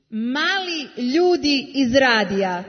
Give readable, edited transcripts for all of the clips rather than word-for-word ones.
Mali ljudi iz radija.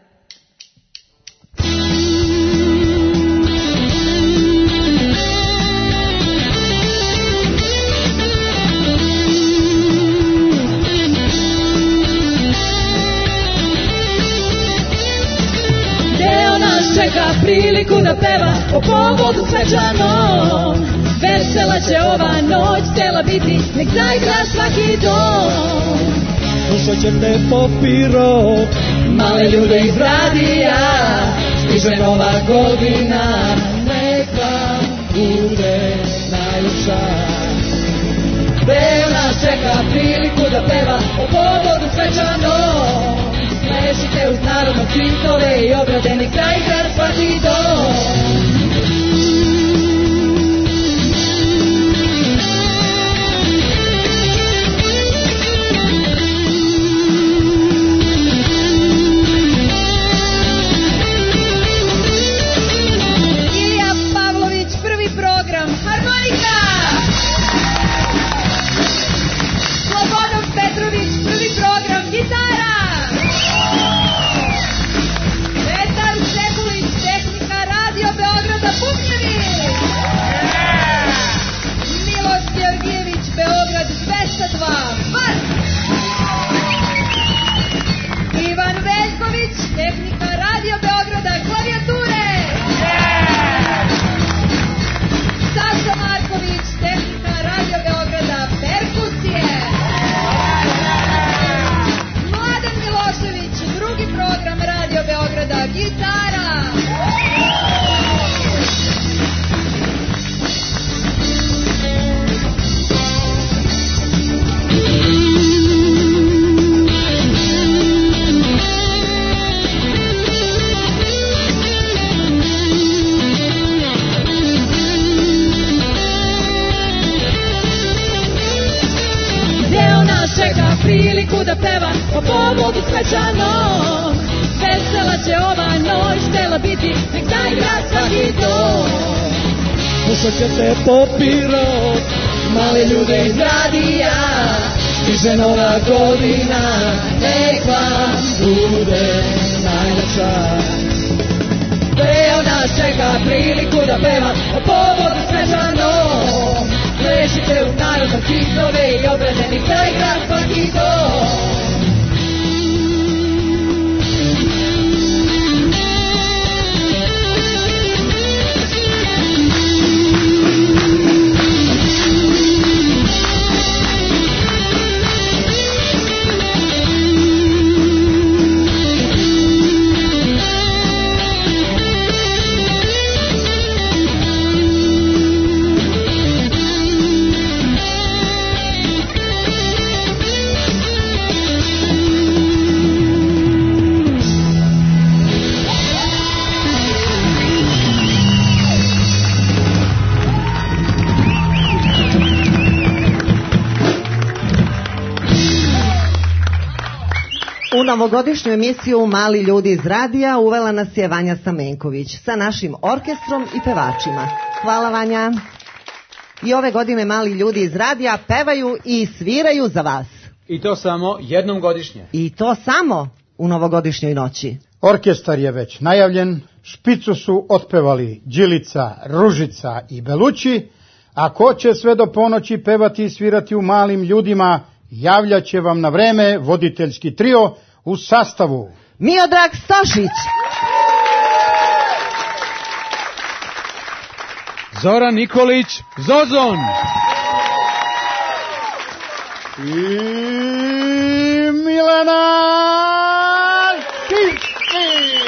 Deo nas čeka priliku da peva o povodu svečanom. Vesela će ova noć cijela biti, nek zaigra svaki dom. Slušat ćete popiro, male ljude iz radija, stiže nova godina, nek vam bude najljepša. Deo nas čeka priliku da peva o povodu svečanom. Smešite uz narodno cvitove i ograde, nek zaigra svaki dom. Priliku da peva o povodu svečanom. Vesela će ova noć htjela biti, nek zaigra svaki dom. slušat ćete popiro, male ljude iz radija, stiže nova godina, nek vam bude najljepša. Deo nas čeka priliku da peva o povodu svečanom. Plešite u narodno kitove i obredeni taj grad svaki dom. U novogodišnju emisiju Mali ljudi iz radija uvela nas je Vanja Stamenković sa našim orkestrom i pevačima. Hvala, Vanja. I ove godine Mali ljudi iz radija pevaju i sviraju za vas. I to samo jednom godišnje. I to samo u novogodišnjoj noći. Orkestar je već najavljen, špicu su otpevali Đilica, Ružica i Belući, a ko će sve do ponoći pevati i svirati u Malim ljudima, javljat će vam na vreme voditeljski trio u sastavu Miodrag Stošić, Zoran Nikolić, Zozon i Milena Kici.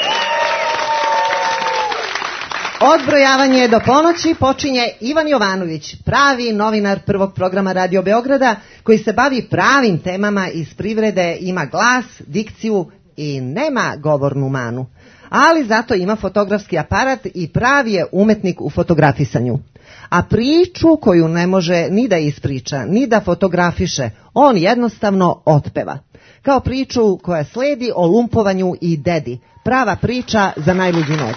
Odbrojavanje do ponoći počinje Ivan Jovanović, pravi novinar prvog programa Radio Beograda, koji se bavi pravim temama iz privrede, ima glas, dikciju i nema govornu manu. Ali zato ima fotografski aparat i pravi je umetnik u fotografisanju. A priču koju ne može ni da ispriča, ni da fotografiše, on jednostavno otpeva. Kao priču koja sledi o lumpovanju i dedi. Prava priča za najluđu noć.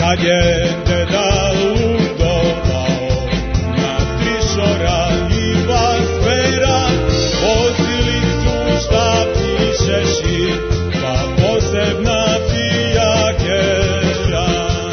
kad je deda ludovao na trišora i vaspera, vozili su šta piše šir, pa posebna fijakera.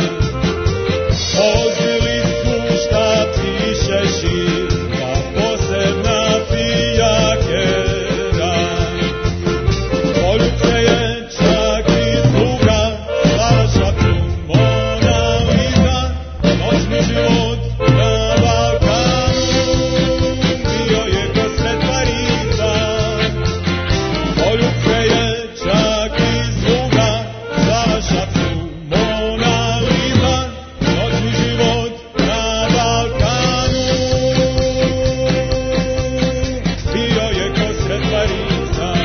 Vozili su šta piše šir, pa posebna fijakera. Poljuce je čak i sluga, slala šaptu Mona Lisa, noćni život na Balkanu, bio je ko sred Pariza. Poljuce je čak i sluga, slala šaptu Mona Lisa, noćni život na Balkanu, bio je ko sred Pariza.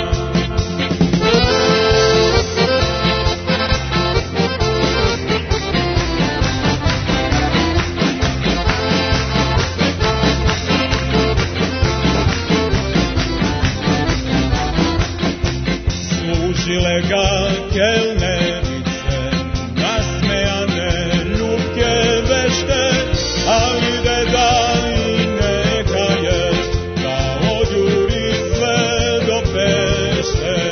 Služile ga kelnerice, nasmejane, ljubke, vešte, ali deda i neka je, da odjuri sve do Pešte.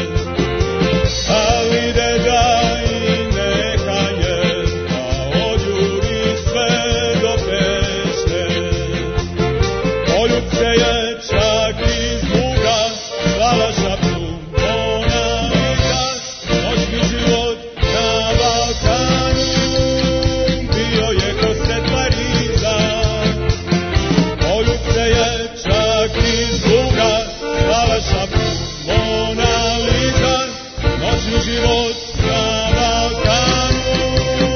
Ali deda i neka je, da odjuri sve do Pešte. Poljubce je čak i sluga, slala šaptu Mona Lisa, noćni život na Balkanu, bio je ko sred Pariza. Poljubce je čak i sluga, slala šaptu Mona Lisa, noćni život na Balkanu,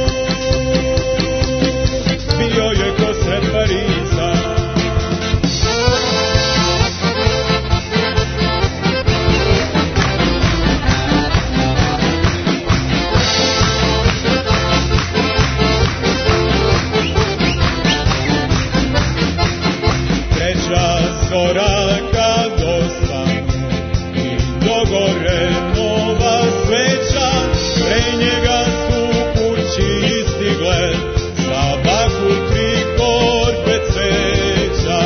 bio je ko sred Pariza. Treća zora kad osvanu i dogore nova sveća, pre njega su kući stigle za baku 3 korpe cveća.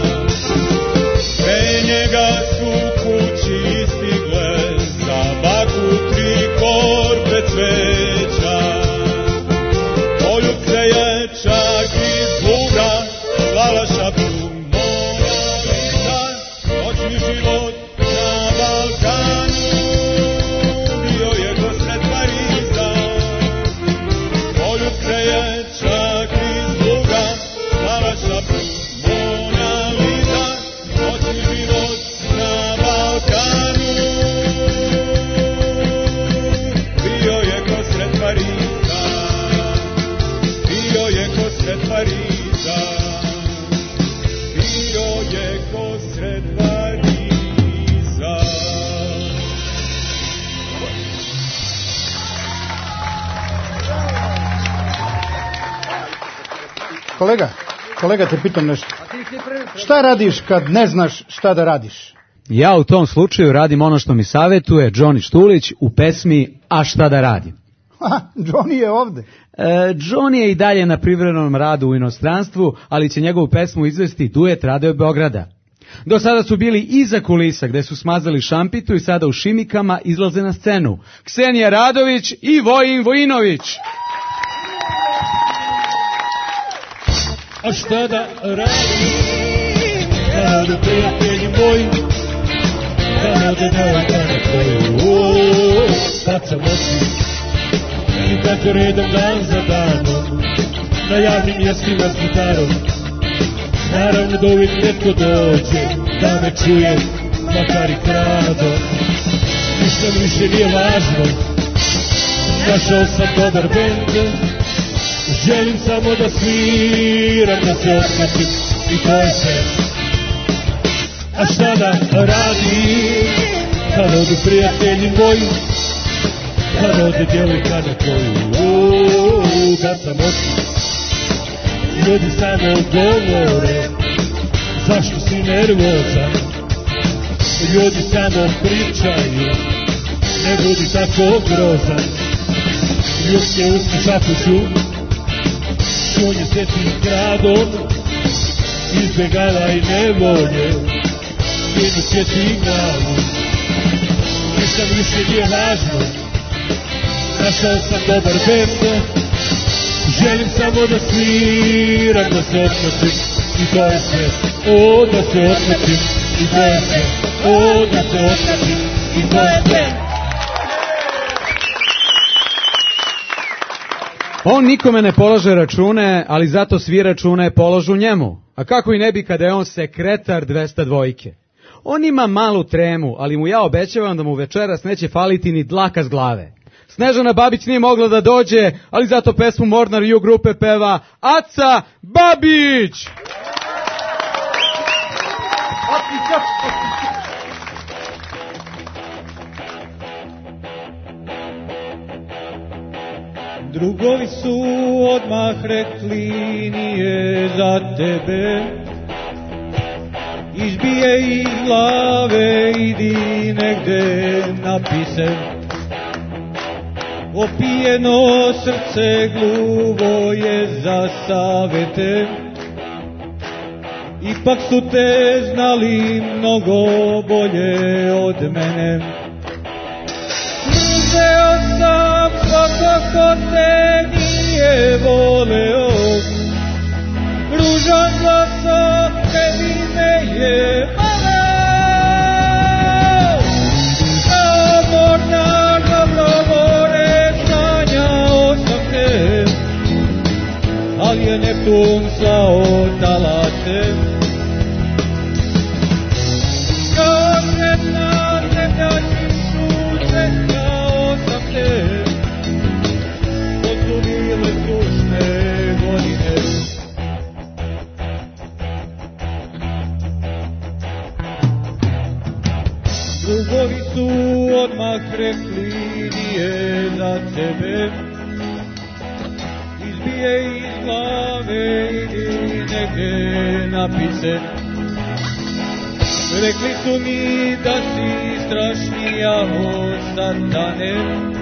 Pre njega su kući stigle za baku 3 korpe cveća. Poljubce je čak i sluga, slala šaptu Mona Lisa, noćni život na Balkanu, bio je ko sred Pariza. Poljubce je čak i sluga, slala šaptu Mona Lisa, noćni život na Balkanu, bio je ko sred Pariza, bio je ko sred Pariza, bio je ko sred Pariza. Kolega te pitam nešto. Šta radiš kad ne znaš šta da radiš? Ja u tom slučaju radim ono što mi savjetuje Johnny Štulić u pesmi A šta da radim. Johnny je ovde. Johnny je i dalje na privremenom radu u inostranstvu, ali će njegovu pesmu izvesti duet Radio Beograda. Do sada su bili iza kulisa gde su smazali šampitu i sada u šimikama izlaze na scenu Ksenija Radović i Vojin Vojinović. A šta da radim, kad odu prijatelji moji, kad ode devojka na koju, bacam oči i tako redom dan za danom, na javnim mjestima s gitarom. Naravno da uvijek netko dođe, da me čuje, makar i krado. Ništa mi više nije važno, našao sam dobar bend, želim samo da sviram, da se osjetim i to je sve. A šta da radim, kad odu prijatelji moji, kad ode djevojka na koju, kad sam oči, ljudi samo govore, zašto si nervozan, ljudi samo pričaju, ne budi tako grozan, ljudske usti šapuću, on je se tim gradom izbjegala i nevolje, skinut će ti glavu. Nisam više nije važno, našao sam dobar bend, želim samo da sviram, da se odmršim i to je sve. O, da se odmršim i to je sve. O, da se odmršim i to je sve. On nikome ne polaže račune, ali zato svi račune položu njemu. A kako i ne bi kada je on sekretar 202. On ima malu tremu, ali mu ja obećavam da mu večeras neće faliti ni dlaka s glave. Snežana Babić nije mogla da dođe, ali zato pesmu Mornar Ju grupe peva Aca Babić! Drugovi su odmah rekli nije za tebe, izbije iz glave, idi negde napise. Opijeno srce gluvo je za savete, ipak su te znali mnogo bolje od mene. Mrzeo sam svako ko te nije voleo, ružan glasom tebi me je maleo. Kao mornar dobromore sanjao sam te, ali je Neptun slao talate. Kao sretna zemlja kišu čekao sam te, to su bile tužne godine. Drugovi su odmah rekli nije za tebe, izbije iz glave, idi negdje napise. Rekli su mi da si strašnija od satane,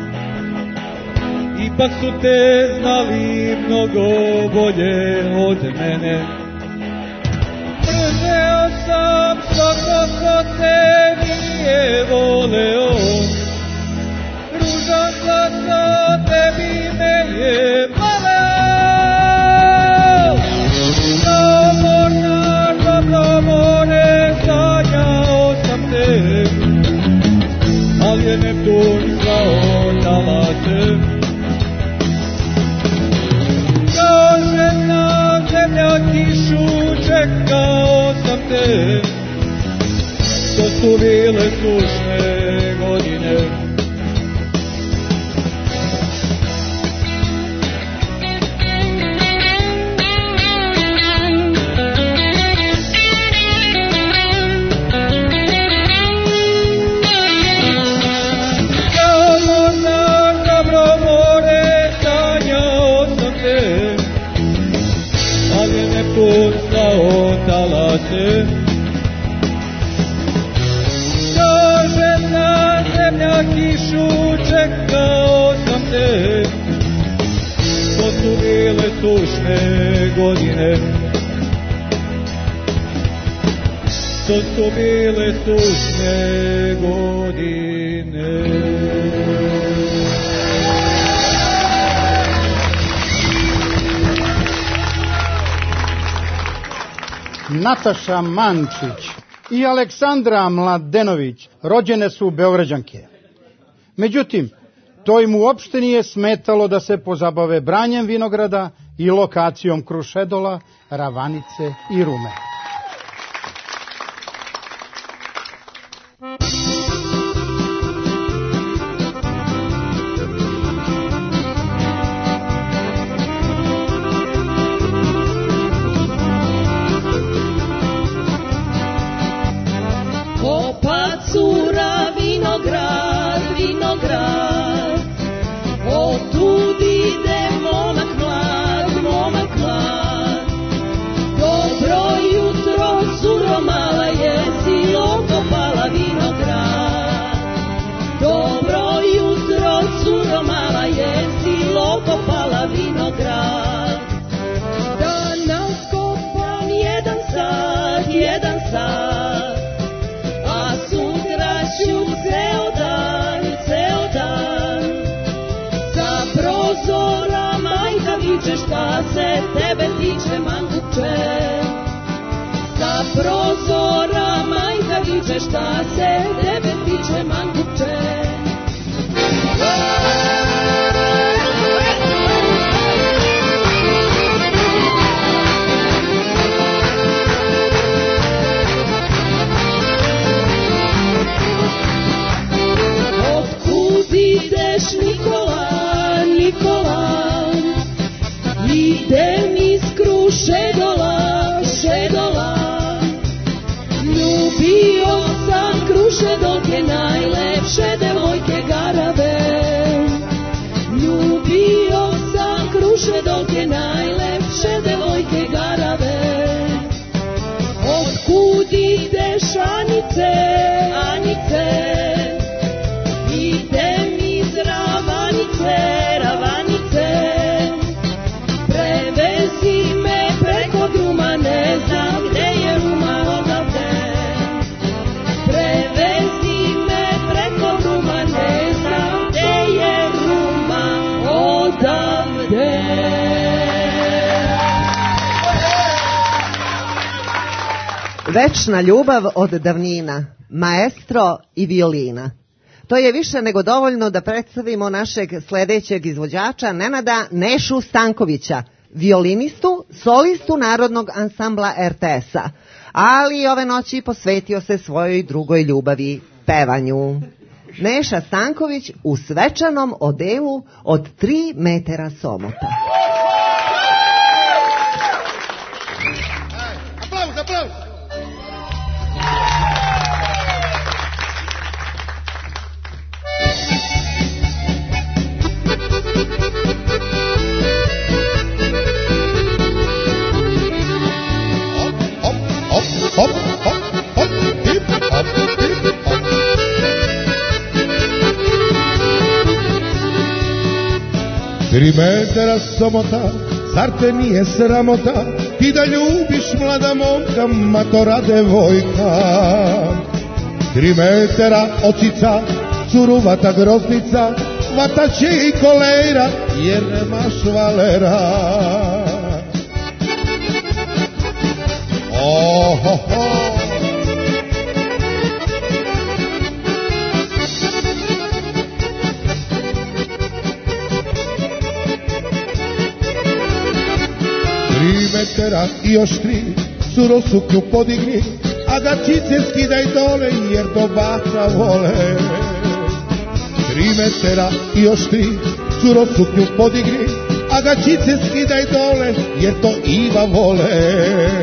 ipak su te znali mnogo bolje od mene. Mrzeo sam svako ko te nije voleo, ružan glasom tebi me je maleo. Kao mornar dobromore sanjao sam te, ali je Neptun slao talate. Kao žena zemlja kišu čekao sam te, to su bile tužne godine. Kao mornar dobromore sanjao sam te, ali je Neptun slao talate. Na kišu čekao sam te, to su bile tužne godine. To su bile tužne godine. Nataša Mančić i Aleksandra Mladenović rođene su Beograđanke. Međutim, to im uopšte nije smetalo da se pozabave branjem vinograda i lokacijom Krušedola, Ravanice i Rume. tiče, šta se tebe tiče, manguče. Sa prozora majka viče, šta se tebe tiče, manguče. Otkud ideš, Nikola, Nikola? Idem iz Krušedola, Šedola. Ljubio sam Krušedolke, najlepše devojke garave. Ljubio sam Krušedolke, najlepše devojke garave. Otkud ideš, Anice, Anice? Idem iz Ravanice, Ravanice. Prevezi me preko druma, ne znam gde je Ruma odavde. Prevezi me preko druma, ne znam gde je Ruma odavde. Večna ljubav od davnina, maestro i violina. To je više nego dovoljno da predstavimo našeg sledećeg izvođača Nenada Nešu Stankovića, violinistu, solistu Narodnog ansambla RTS-a, ali ove noći posvetio se svojoj drugoj ljubavi, pevanju. Neša Stanković u svečanom odelu od 3 metara somota. Aplauz, aplauz! Hop, hop, hop, hip, hop, hip, hop. 3 metara somota, zar te nije sramota, ti da ljubiš mlada momka, matora devojka. 3 metara očica, suruvata groznica, vataće i kolera, jer nemaš valera. Oh, ho, ho. Metara i još 3, suro suknju podigni, a gačice skidaj dole, jer do baka vole. 3 metara i još 3, suro suknju podigni, a gačice skidaj dole, jer to Iva vole.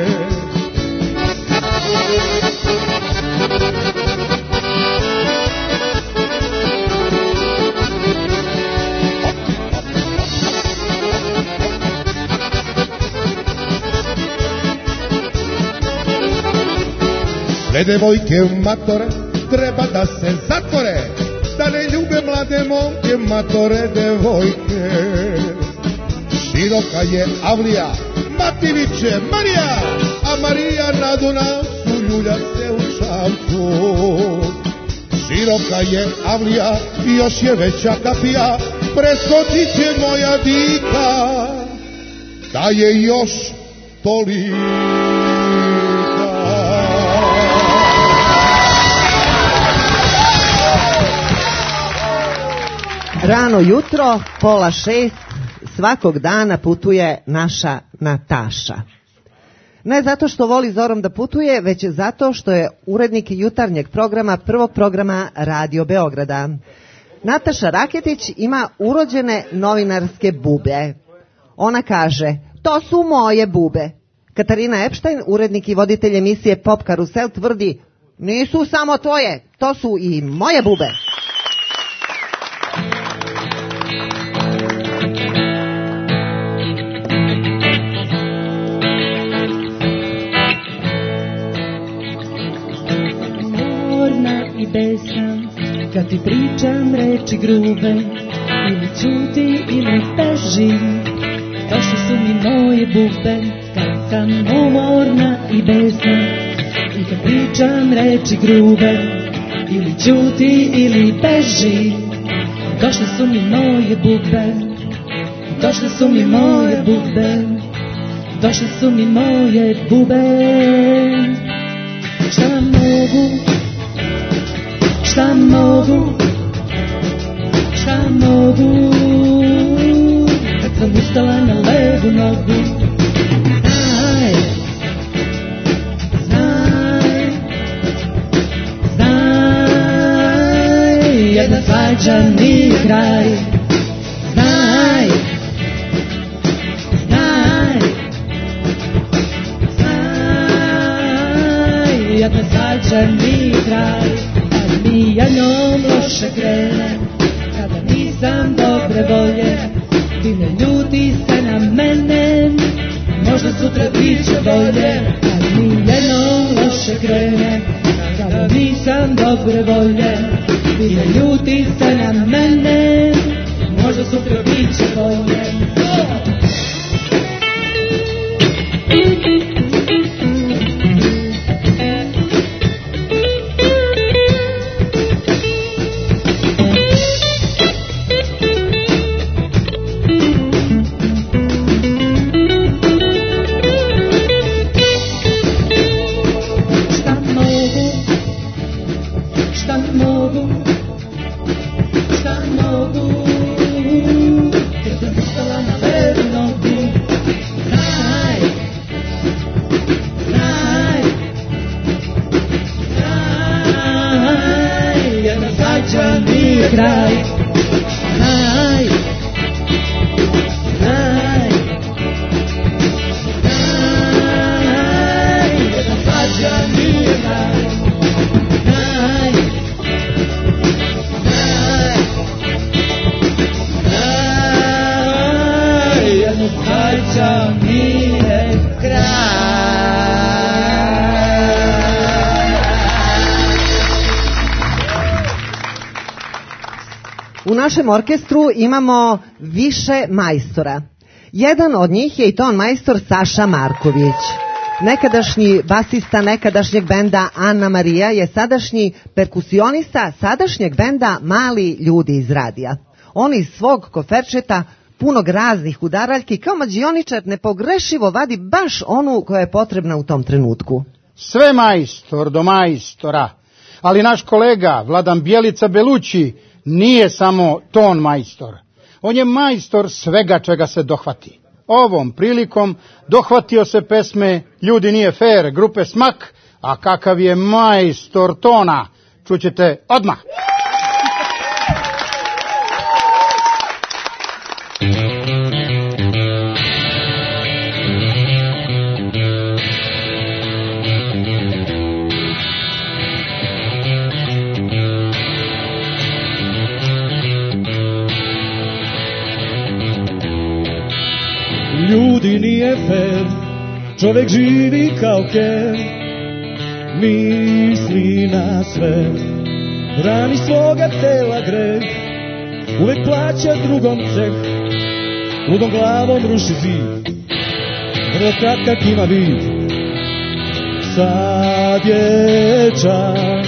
Sve devojke matore treba da se zatvore, da ne ljube mlade momke, matore devojke. Široka je Avlija, mati viče Marija, a Marija na Dunavcu ljulja se u Šapcu. Široka je Avlija i još je veća kapija, preskočit će moja dika, da je još tolika. Rano jutro, 5:30, svakog dana putuje naša Nataša. Ne zato što voli zorom da putuje, već zato što je urednik jutarnjeg programa, prvog programa Radio Beograda. Nataša Raketić ima urođene novinarske bube. Ona kaže, to su moje bube. Katarina Epštajn, urednik i voditelj emisije Pop Karusel, tvrdi, nisu samo tvoje, to su i moje bube. Besam, kad ti pričam reči grube, ili ćuti ili bežim, došle su mi moje bube, kad sam umorna i besna. I kad pričam reči grube, ili ćuti ili bežim, došle su mi moje bube. Došle su mi moje bube, došle su mi moje bube. Šta mogu, šta mogu, šta mogu, kad sam ustala na levu nogu. Znaj, znaj, znaj, jedna svađa nije kraj. Znaj, znaj, znaj, jedna svađa nije kraj. Kad mi jednom loše krene, kada nisam dobre volje, ti ne ljuti se na mene, možda sutra bit će bolje. Kad mi jednom loše krene, kada nisam dobre volje, ti ne ljuti se na mene, možda sutra bit će bolje. Kraj, znaj, znaj, znaj, jedna svađa nije kraj. Znaj, znaj, znaj, jedna svađa nije kraj. U našem orkestru imamo više majstora. Jedan od njih je i ton majstor Saša Marković. Nekadašnji basista nekadašnjeg benda Anna Marija je sadašnji perkusionista sadašnjeg benda Mali ljudi iz radija. On iz svog koferčeta punog raznih udaraljki kao mađioničar nepogrešivo vadi baš onu koja je potrebna u tom trenutku. Sve majstor do majstora, ali naš kolega Vladan Bjelica Belući nije samo ton majstor. On je majstor svega čega se dohvati. Ovom prilikom dohvatio se pesme Ljudi nije fair grupe Smak, a kakav je majstor tona, čućete odmah. Ljudi nije fair, čovjek živi kao ker, misli na sve, brani svoga tela greh, uvek plaća drugom ceh, ludom glavom ruši zid, vrlo kratak ima vid. Sad je čas,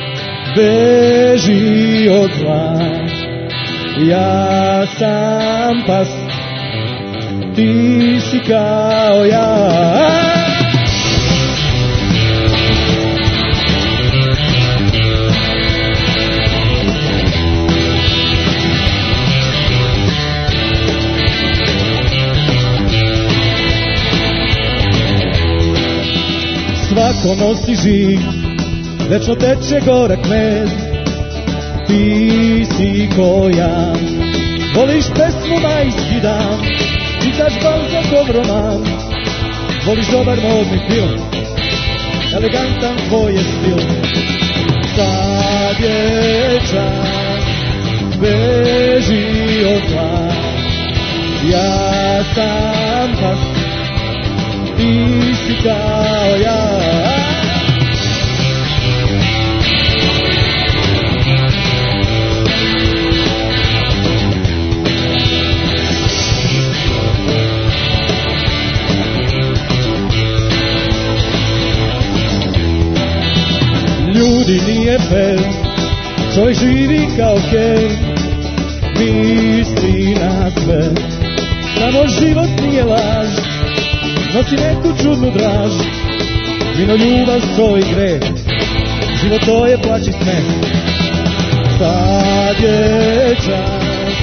beži od zla, ja sam pas, ti si kao ja. Svako nosi žig, večno teče gorak med, ti si ko ja. Voliš pesmu Majski dan, čitaš Balzakov roman, voliš dobar modni film, elegantan tvoj je stil. Sad je čas, beži od zla, ja sam pas, ti si kao ja. Ljudi nije fair, čovjek živi kao ker, misli na sve, Evo život nije laž, nosi neku čudnu draž, vino, ljubav, so i greh, život to je plać i smeh. Sad je čas,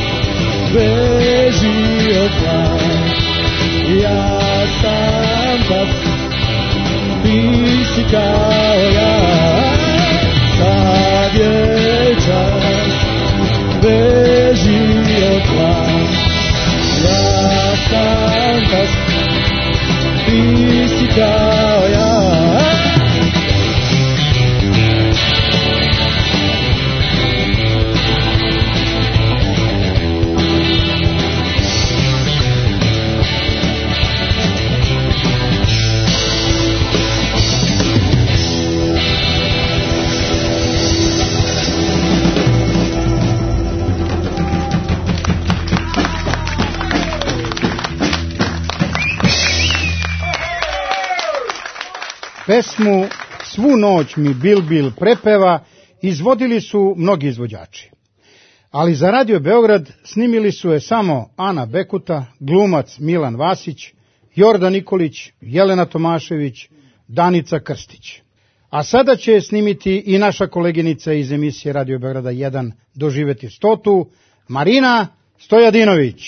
beži od zla, ja sam pas, ti si kao ja. Sad je čas, beži od zla, ja sam pas, ti si kao ja. Pesmu Svu noć mi Bil prepeva izvodili su mnogi izvođači. Ali za Radio Beograd snimili su je samo Ana Bekuta, glumac Milan Vasić, Jordan Nikolić, Jelena Tomašević, Danica Krstić. A sada će snimiti i naša koleginica iz emisije Radio Beograda 1 Doživeti 100, Marina Stojadinović.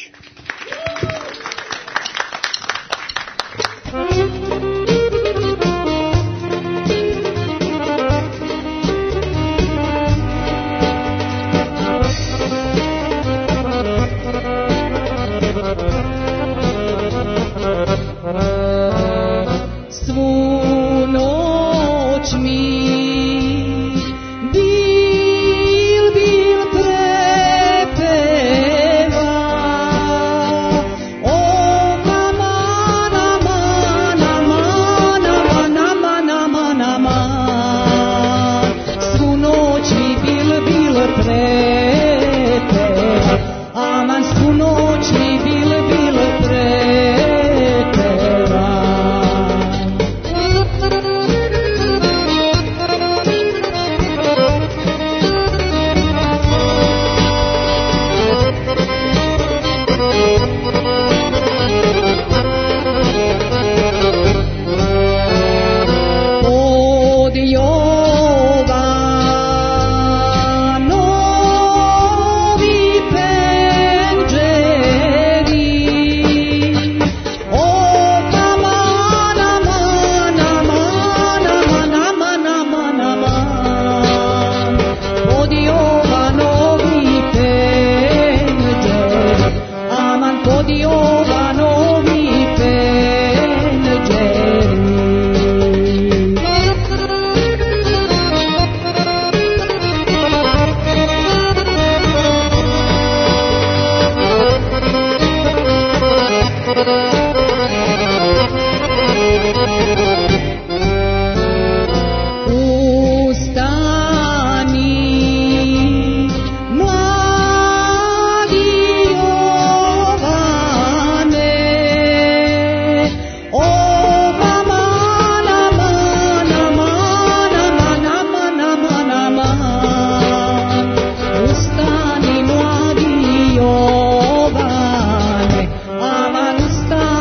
Ustani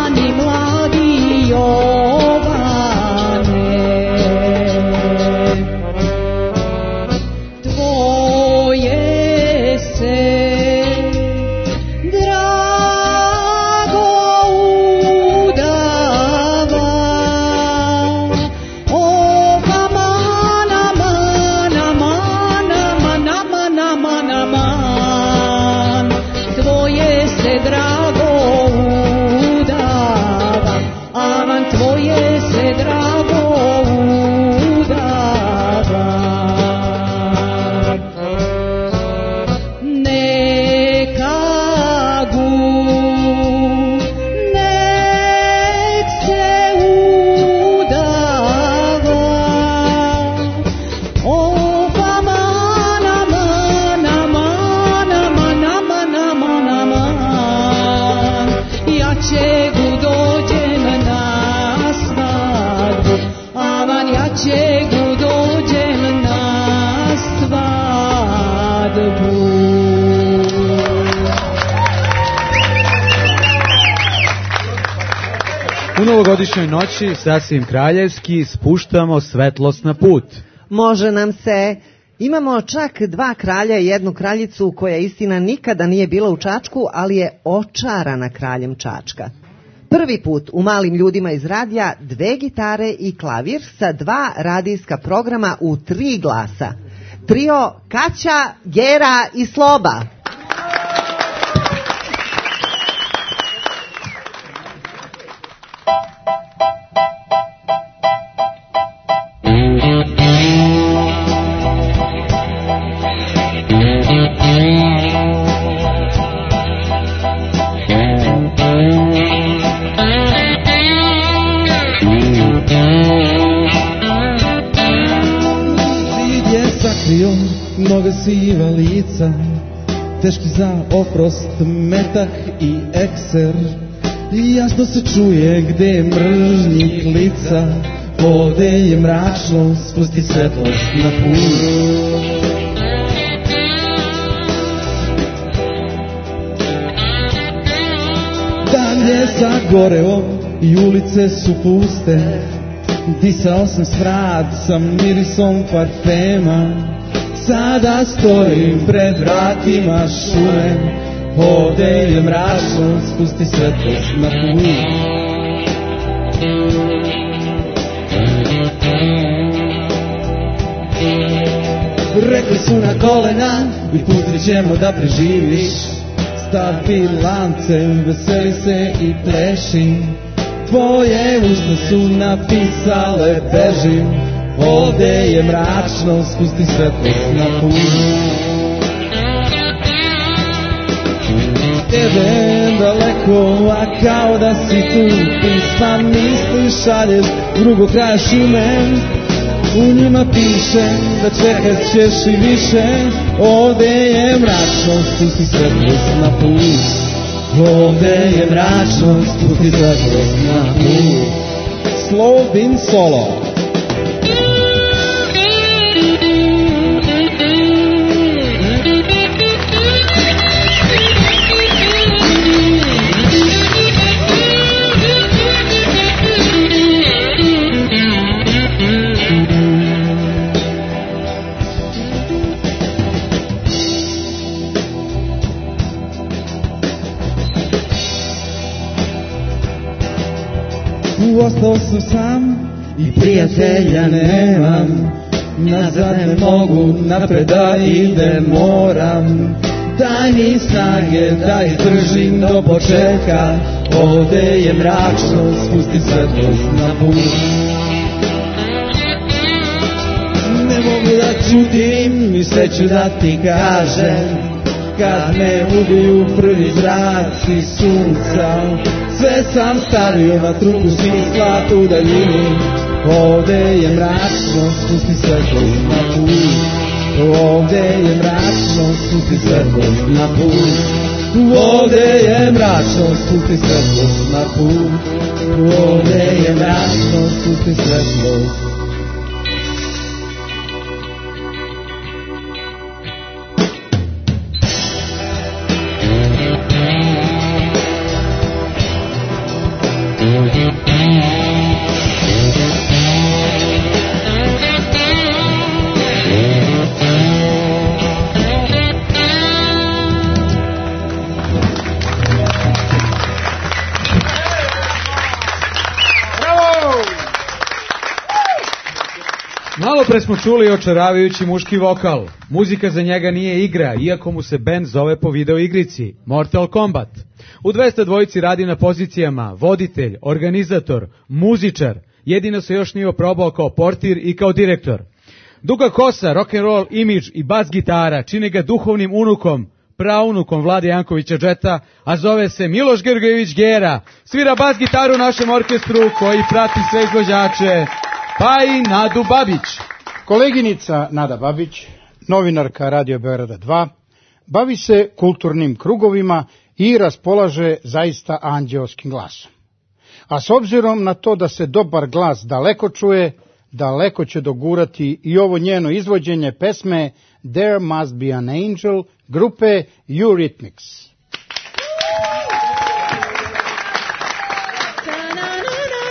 U novogodišnjoj noći, sasvim kraljevski, spuštamo svetlost na put. Može nam se. Imamo čak 2 kralja i 1 kraljicu koja istina nikada nije bila u Čačku, ali je očarana kraljem Čačka. Prvi put u Malim ljudima iz radija 2 gitare i klavir sa 2 radijska programa u 3 glasa. Trio Kaća, Gera i Sloba. Mnoga siva lica, teški za oprost, metak i ekser. I jasno se čuje gde je mržnjik lica, ovde je mračno, spusti svetlost na put. Dan je zagoreo i ulice su puste, disao sam smrad sa mirisom parfema. Sada stojim pred vratima šume, ovde je mračno, spusti svetlost na put. Rekli su na kolena i putri ćemo da preživiš. Stavi lance, veseli se i pleši. Tvoje usta su napisale bežim. Ovde je mračno, spusti svetlost na put. Idem daleko, a kao da si tu. Pisma misli šalješ drugog kraja šume. U njima piše da čekat ćeš i više. Ovde je mračno, spusti svetlost na put. Ovde je mračno, spusti svetlost na put. Slovin solo. Ostao sam sam i prijatelja nemam. Nazad ne mogu, napred da idem moram. Daj mi snage da izdržim do početka. Ovde je mračno, spusti svetlost na put. Ne mogu da čutim i sve ću da ti kažem. Kad me ubiju prvi zraci sunca, sve sam stavio na trupu smisla u daljini. Ovde je mračno, spusti svetlost na put. Ovde je mračno, spusti svetlost na put. Ovde je mračno, spusti svetlost na put. Ovde je mračno, spusti svetlost. Malopre smo čuli očaravajući muški vokal. Muzika za njega nije igra, iako mu se bend zove po video igrici Mortal Kombat. U 202 radi na pozicijama voditelj, organizator, muzičar. Jedino se još nije oprobao kao portir i kao direktor. Duga kosa, rock'n'roll, imidž i bas gitara čine ga duhovnim unukom, praunukom Vlade Jankovića Džeta, a zove se Miloš Grgojević Gera. Svira bas gitaru našem orkestru koji prati sve izvođače, pa i Nadu Babić. Koleginica Nada Babić, novinarka Radio Beograda 2, bavi se kulturnim krugovima i raspolaže zaista anđeoskim glasom. A s obzirom na to da se dobar glas daleko čuje, daleko će dogurati i ovo njeno izvođenje pesme There Must Be an Angel grupe Eurythmics.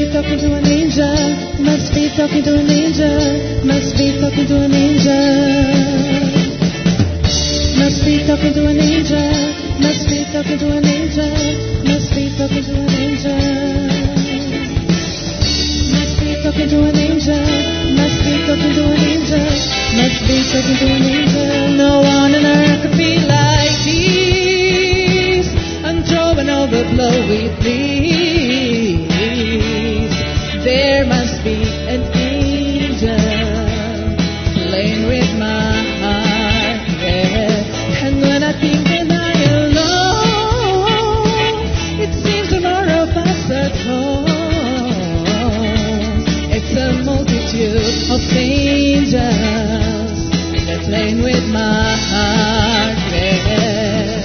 talking to an angel, must be talking to an angel, must be talking to an angel. Must be talking to an angel, must be talking to an angel, must be talking to an angel. Must be talking to an angel, must be talking to an angel, must be talking to an angel. No one on earth could be like this. I'm drawing overflow with please. There must be an angel playing with my heart, yeah. And when I think that I am alone, it seems the more of us at home. It's a multitude of angels that playing with my heart, yeah.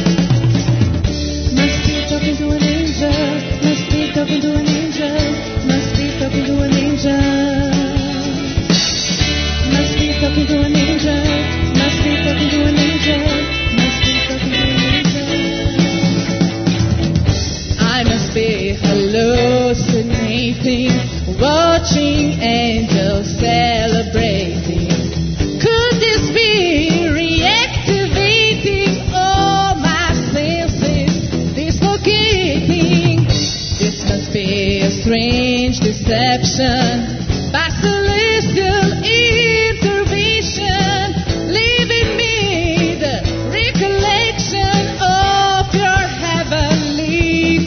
Must be talking to an angel, must be talking to an angel, must be talking to an angel. Must be talking to an angel, must be talking to an angel, must be talking to an angel. I must be hallucinating, watching angels celebrating. Could this be reactivating all my senses, dislocating? This must be a strange deception by celestial intervention, leaving me the recollection of your heavenly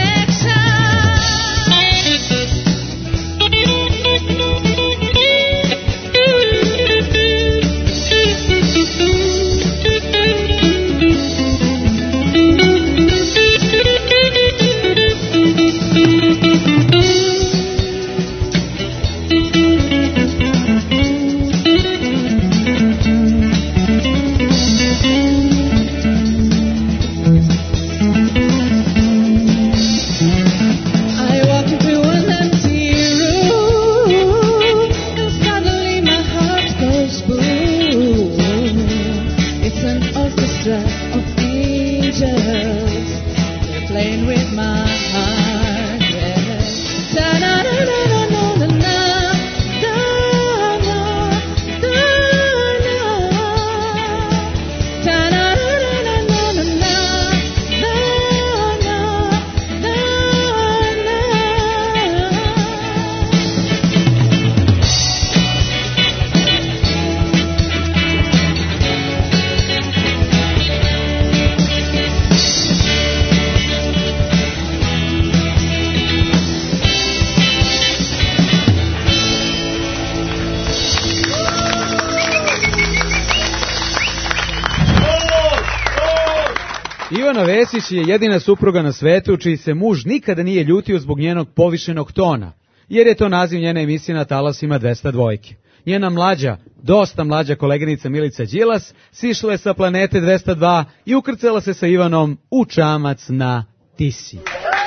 Ivana Vesić je jedina supruga na svetu čiji se muž nikada nije ljutio zbog njenog povišenog tona, jer je to naziv njene emisije na talasima 202. Njena mlađa, dosta mlađa koleginica Milica Đilas sišla je sa planete 202 i ukrcala se sa Ivanom u čamac na Tisi.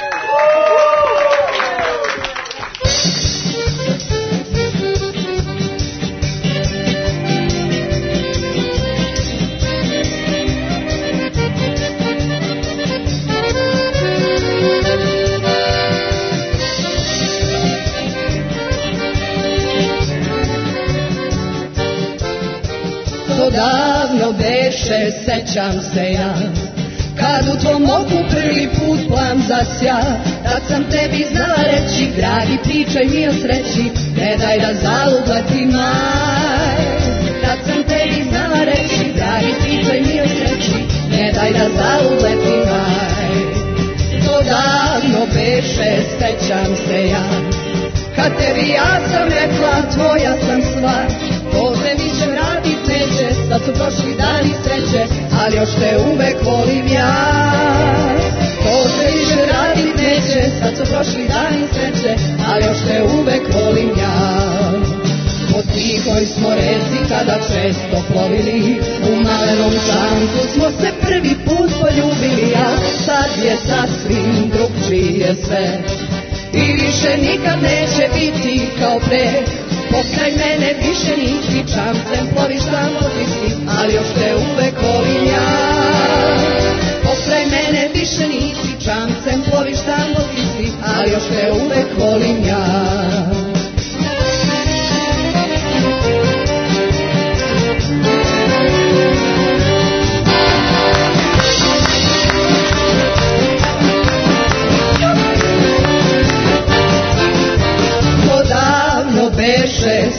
Davno beše, sećam se ja, kad u tvom oku prvi put plam zasja, tad sam tebi znala reći, dragi pričaj mi o sreći, ne daj da zalubleti maj. Tad sam tebi znala reći, dragi pričaj mi o sreći, ne daj da zalubleti maj. To davno beše, sećam se ja, kad tebi ja sam rekla, tvoja sam sva, to se više vratit neće, sad su prošli dani sreće, ali još te uvek volim ja. To se više vratit neće, sad su prošli dani sreće, ali još te uvek volim ja. Po tihoj smo reci kada često plovili, u malenom šanku smo se prvi put poljubili, a sad je sasvim drugčije sve. I više nikad neće biti kao pre, pokraj mene više nisi, čamcem ploviš tamo ti si, ali još te uvek volim ja. Pokraj mene više nisi, čamcem ploviš tamo ti si, ali još te uvek volim ja.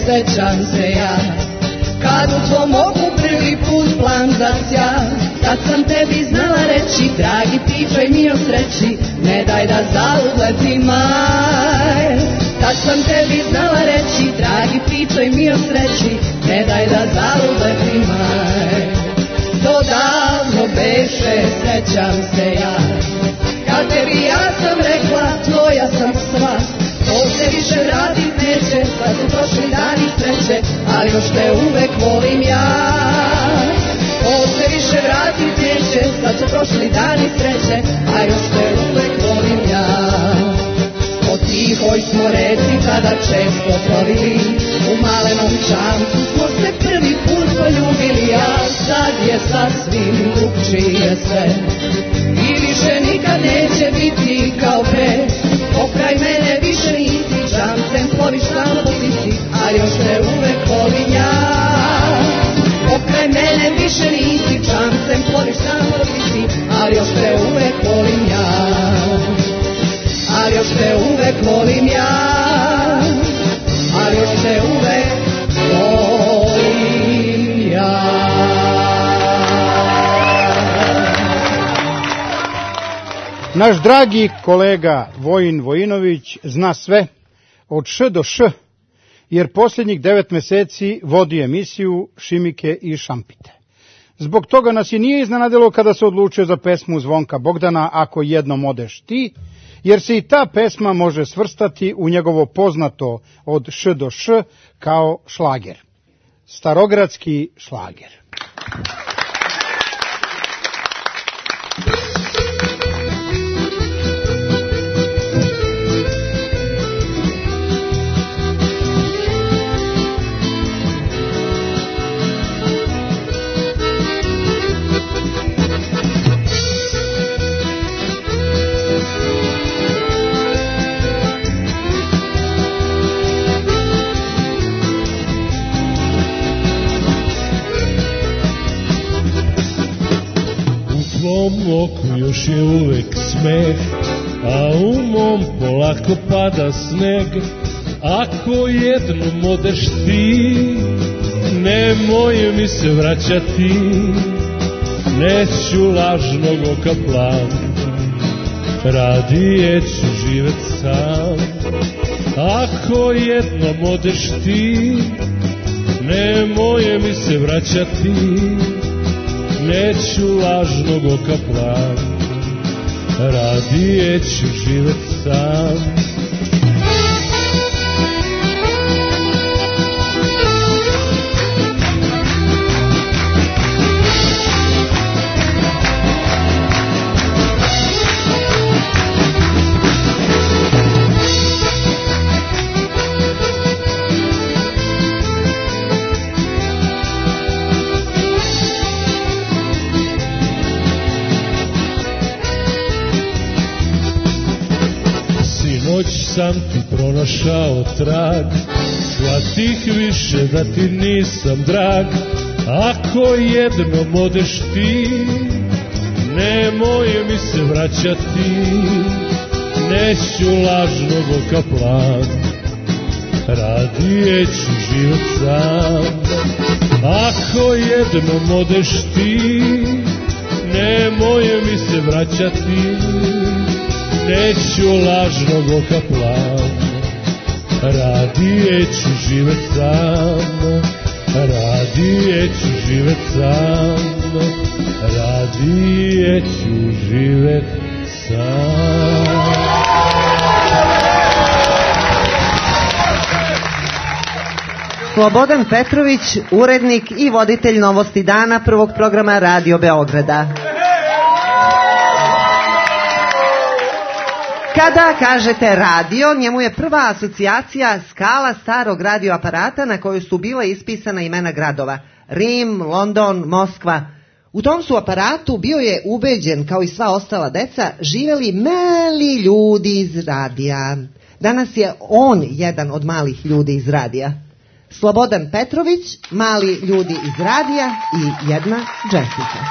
sećam se ja, kad u tvom oku prvi put plan zasja, kad sam tebi znala reći, dragi pričaj mi o sreći, ne daj da zauleti maj. Kad sam tebi znala reći, dragi pričaj mi o sreći, ne daj da zauleti maj. To davno beše, sećam se ja, kad tebi ja sam rekla, tvoja sam sva. To se više vratit neće, sad su prošli dani sreće, ali još te uvek volim ja. To se više vratit neće, sad su prošli dani sreće, a još te uvek volim ja. O tihoj smo reci tada često plovili, u malenom čamcu smo se prvi put poljubili, a sad je sasvim drugčije sve. I više nikad neće biti kao pre, pokraj mene više nisi, čamcem ploviš stalno po lici, ali još te uvek volim ja. Pokraj mene više nisi, čamcem ploviš stalno po lici, ali još te uvek volim ja. Ali još te uvek volim ja, ali još te uvek volim ja. Naš dragi kolega Vojin Vojinović zna sve od š do š, jer posljednjih 9 meseci vodi emisiju Šimike i šampite. Zbog toga nas i nije iznenadilo kada se odlučio za pesmu Zvonka Bogdana Ako jednom odeš ti, jer se i ta pesma može svrstati u njegovo poznato od š do š kao šlager. Starogradski šlager. Oku još je uvek smeh, a u mom polako pada sneg. Ako jednom odeš ti, nemoj mi se vraćati, neću lažnog oka plan, radije ću živet sam. Ako jednom odeš ti, nemoj mi se vraćati, neću lažnog oka plan, radije ću živet sam. Sam ti pronašao trag, shvatih više da ti nisam drag. Ako jednom odeš ti, nemoj mi se vraćati, neću lažnog oka plan, radije ću život sam. Ako jednom odeš ti, nemoj mi se vraćati, neću lažnog oka plan, radije ću živet sam, radije ću živet sam, radije ću živet sam. Slobodan Petrović, urednik i voditelj Novosti dana prvog programa Radio Beograda. Kada kažete radio, njemu je prva asocijacija skala starog radioaparata na kojoj su bila ispisana imena gradova. Rim, London, Moskva. U tom su aparatu, bio je ubeđen, kao i sva ostala deca, živeli mali ljudi iz radija. Danas je on jedan od malih ljudi iz radija. Slobodan Petrović, mali ljudi iz radija i jedna Jessica.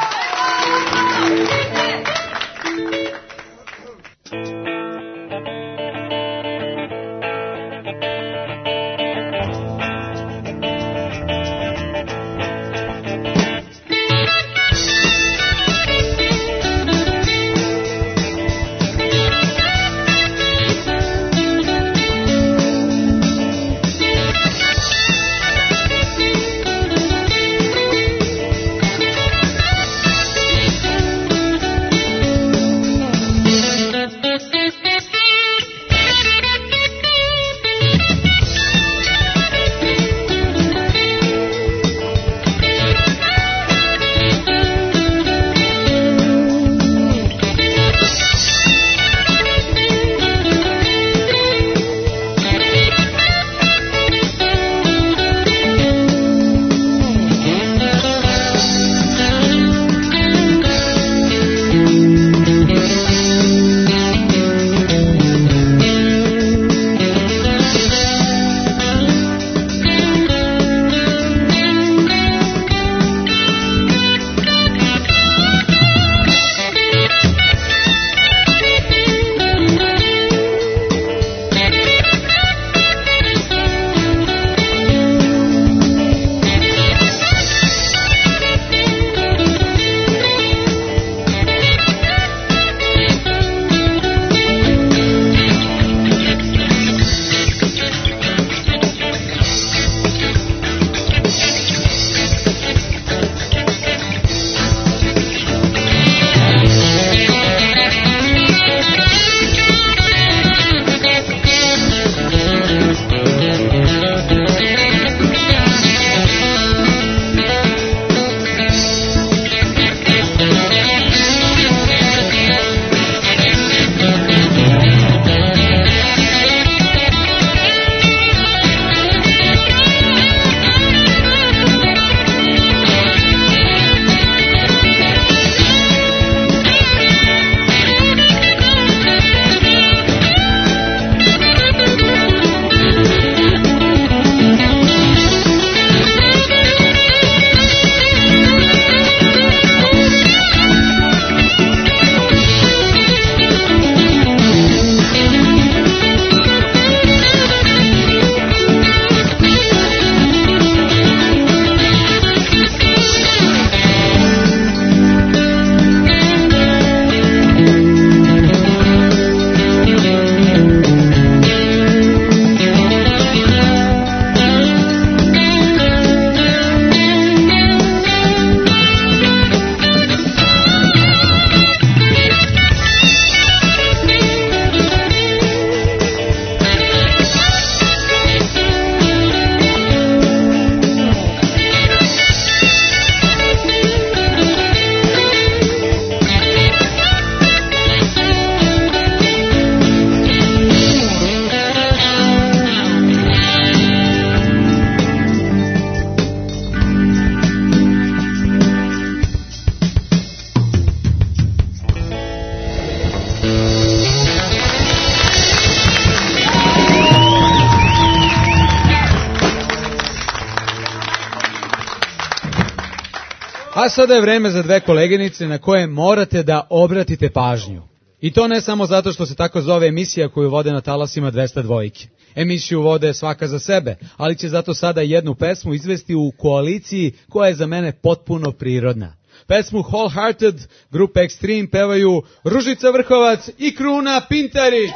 A sada je vreme za dve koleginice na koje morate da obratite pažnju. I to ne samo zato što se tako zove emisija koju vode na talasima 202. Emisiju vode svaka za sebe, ali će zato sada jednu pesmu izvesti u koaliciji koja je za mene potpuno prirodna. Pesmu Wholehearted grupe Extreme pevaju Ružica Vrhovac i Kruna Pintarić.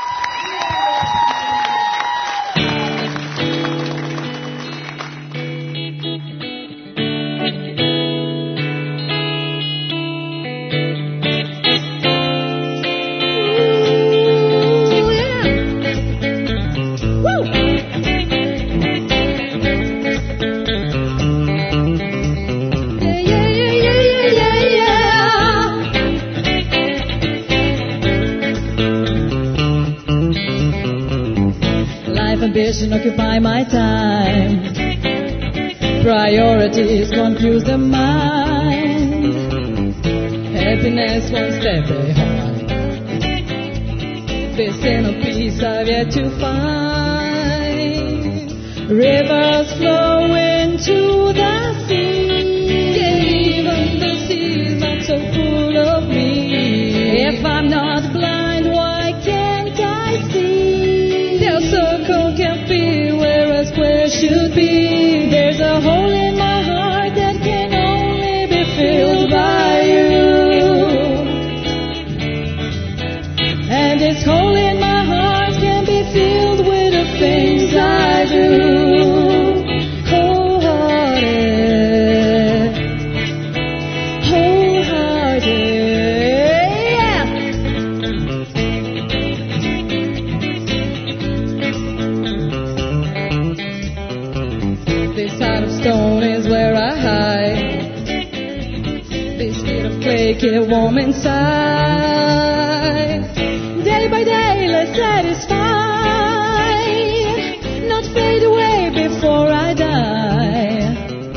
Ambition occupy my time. Priorities confuse the mind. Happiness one step behind. This inner peace I've yet to find. Rivers flow into the sea. Even the sea is not so full of me. If I'm not blind, why can't I see? The circle can feel where a square should be. There's a hole in my heart that can only be filled by you. And this hole in my heart can be filled with the things I do. Wholehearted, wholehearted, yeah. This heart of stone is where I hide. This feet of clay keep warm inside. Day by day, let's satisfy, not fade away before I die.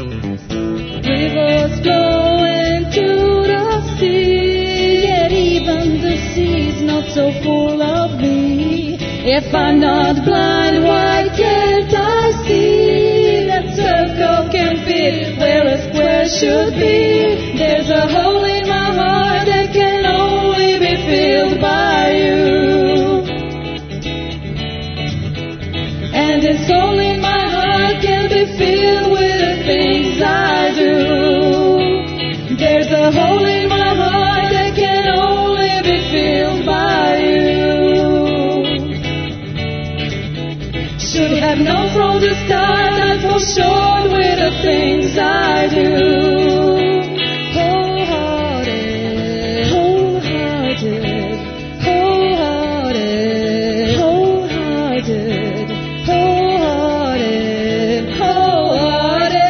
Rivers flow into the sea, yet even the sea's not so full of me. If I'm not blind, why can't I see? That circle can fit where a square should be. There's a hole in my heart that can only be filled by you. And this hole in my heart can be filled with the things I do. There's a hole in my heart that can only be filled by you. Should have known from the start that for sure with the things I do. Wholehearted, wholehearted, wholehearted, wholehearted, wholehearted, wholehearted.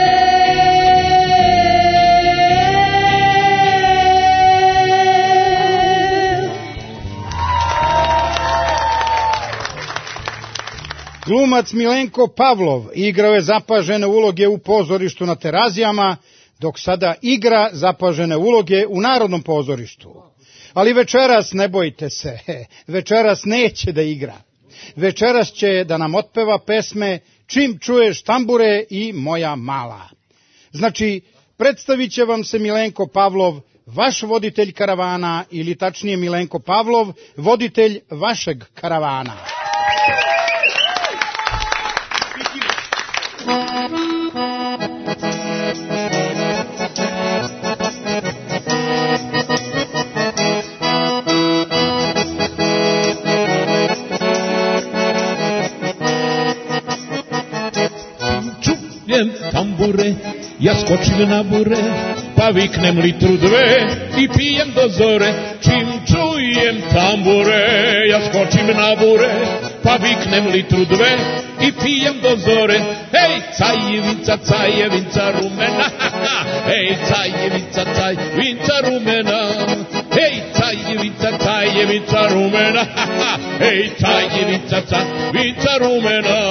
Glumac Milenko Pavlov igrao je zapažene uloge u pozorištu na Terazijama, dok sada igra zapažene uloge u Narodnom pozorištu. Ali večeras, ne bojte se, večeras neće da igra. Večeras će da nam otpeva pesme Čim čuješ tambure i Moja mala. Znači, predstavit će vam se Milenko Pavlov, vaš voditelj karavana, ili tačnije Milenko Pavlov, voditelj vašeg karavana. Čujem tambure, ja skočim na bure, pa viknem litru dve i pijem do zore. Čim čujem tambure, ja skočim na bure, pa viknem litru dve i pijem do zore. Hej, cajevica rumena, hej, cajevica rumena, hej, cajevica rumena, hej, cajevica rumena.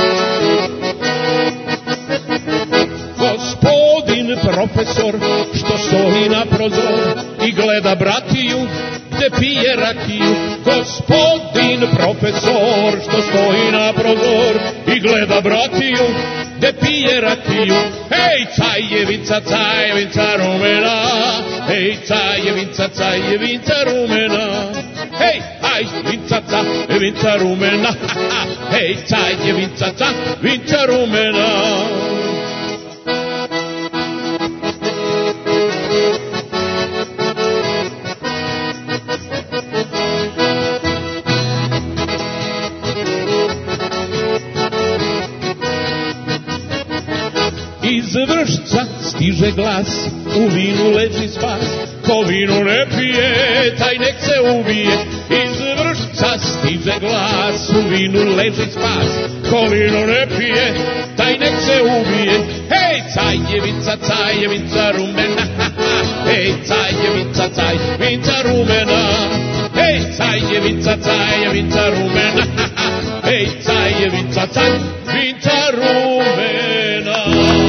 Profesor, što što stoji na prozor i gleda bratiju gde pije rakiju. Gospodin profesor što stoji na prozor i gleda bratiju gde pije rakiju. Hej, cajevica rumena, hej, cajevica rumena, hej, cajevica rumena, hej, cajevica rumena. Iz Vršca stiže glas, u vinu leži spas, ko vinu ne pije, taj nek se ubije. Iz Vršca stiže glas, u vinu leži spas, ko vinu ne pije, taj nek se ubije. Hej, cajevica rumena, hej, cajevica rumena, hej, cajevica rumena, hej, cajevica rumena.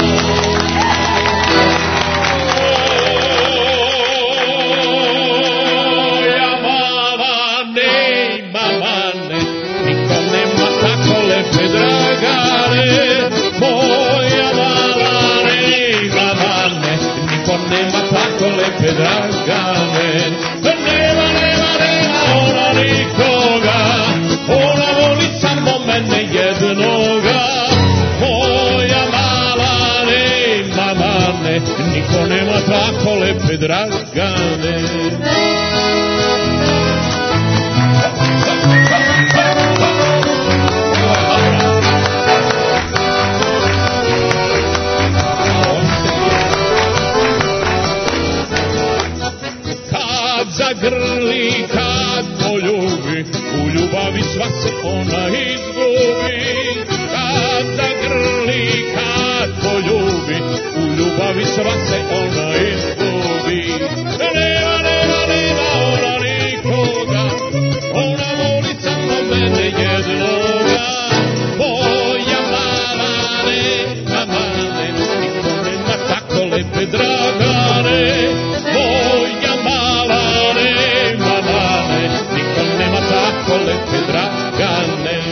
Dragane, nema ona nikoga, ona voli samo mene jednoga. Moja mala nema mane, niko nema tako lepe Dragane. Zagrli kad poljubi, u ljubavi sva se ona izgubi. Kad zagrli kad poljubi, u ljubavi sva se ona izgubi. Nema ona nikoga, ona voli samo mene jednoga. Moja mala nema mane, niko nema tako lepe Dragane. Moja mala nema mane, niko nema tako lepe Dragane.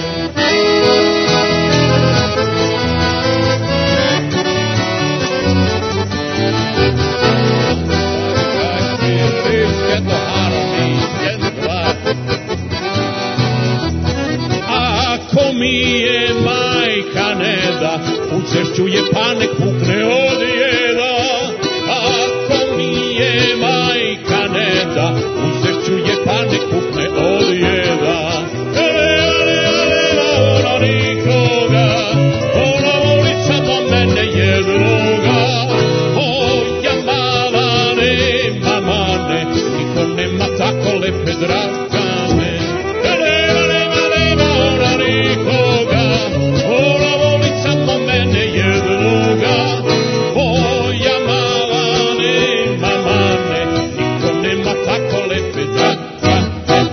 Ako mi je majka ne da, u Cešću je pa nek pukne od jeda. Ako mi je majka ne da, u Cešću je pa nek pukne od jeda. Nema ona nikoga, ona voli samo mene jednoga. Moja mala nema mane, niko nema tako lepe Dragane. Nema ona nikoga, ona voli samo mene jednoga. Moja mala nema mane, niko nema tako lepe Dragane.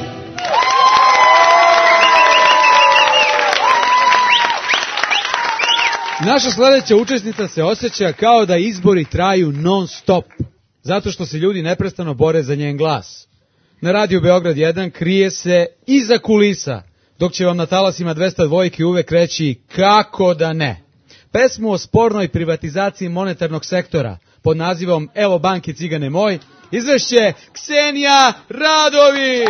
Naša sledeća učesnica se osjeća kao da izbori traju non stop, zato što se ljudi neprestano bore za njen glas. Na radiju Beograd 1 krije se iza kulisa, dok će vam na talasima 202 uvek reći kako da ne. Pesmu o spornoj privatizaciji monetarnog sektora pod nazivom Evo banke cigane moj izvešće Ksenija Radović.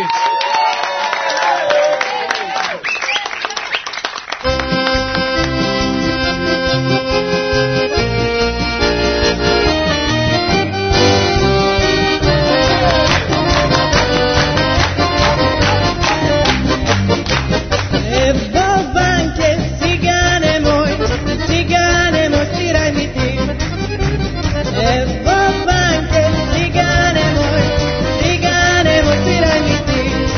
Evo banke, cigane moj, sviraj mi ti.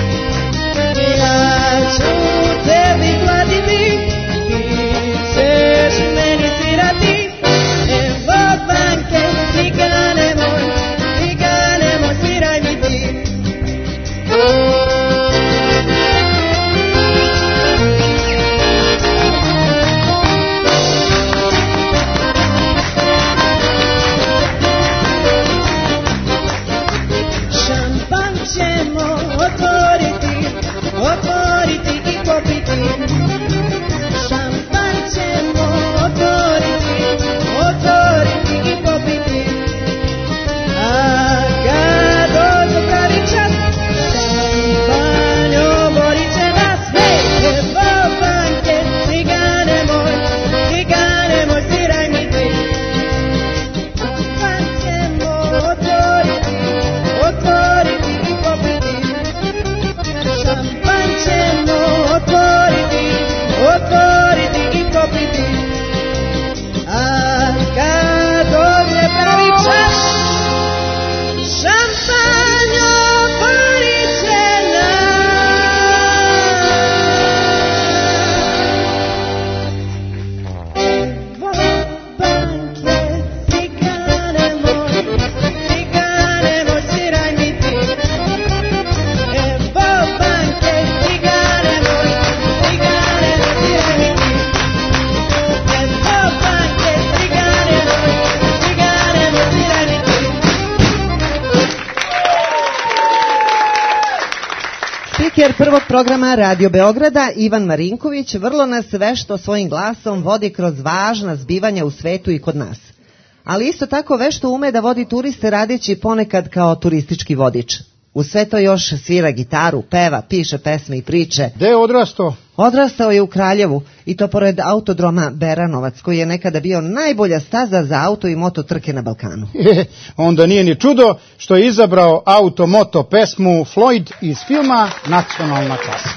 Kondukter prvog programa Radio Beograda Ivan Marinković vrlo nas vešto svojim glasom vodi kroz važna zbivanja u svetu i kod nas. Ali isto tako vešto ume da vodi turiste radeći ponekad kao turistički vodič. U sve to još svira gitaru, peva, piše pesme i priče. Gde je odrastao? Odrastao je u Kraljevu i to pored autodroma Beranovac, koji je nekada bio najbolja staza za auto i moto trke na Balkanu. Onda nije ni čudo što je izabrao auto-moto pesmu Floyd iz filma Nacionalna klasa.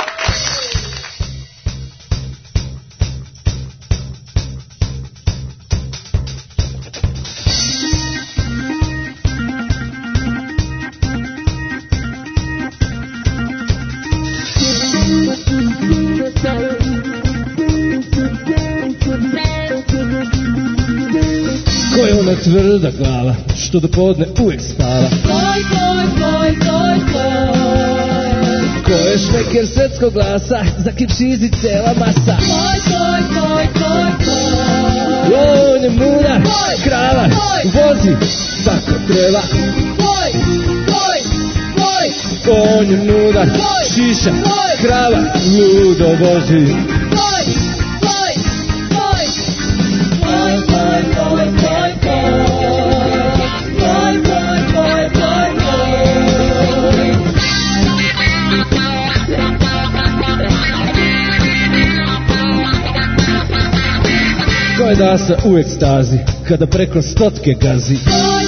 Ko je ona tvrda glava, što do podne uvek spava? Ko je šmeker svetskog glasa, za kipšizi cela masa? On je mudar, krava, vozi kako treba. On je mudar, šiša, krava, ludo vozi. Ko je dasa u ekstazi, kada preko stotke gazi?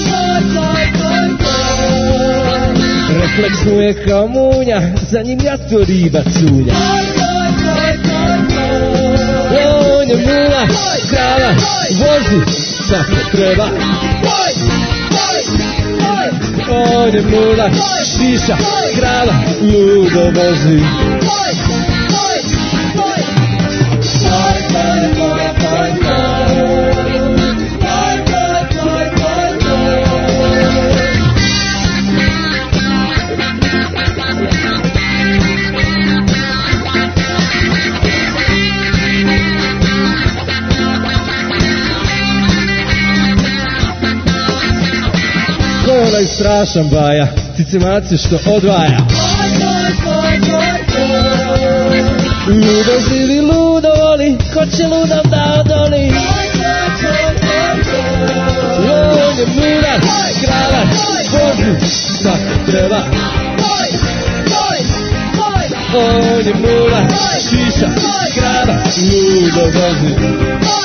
Refleks mu je kao munja, za njim jasto riba cunja. On je mula, krava, vozi kako treba. On je mula, šiša, krava, ludo vozi. Ko je onaj strašan baja, cicemace što odvaja? Ludo živi, ludo voli, ko će ludom da odoli? On je mudar, krava, vozi kako treba. On je mudar, šiša, krava, ludo vozi.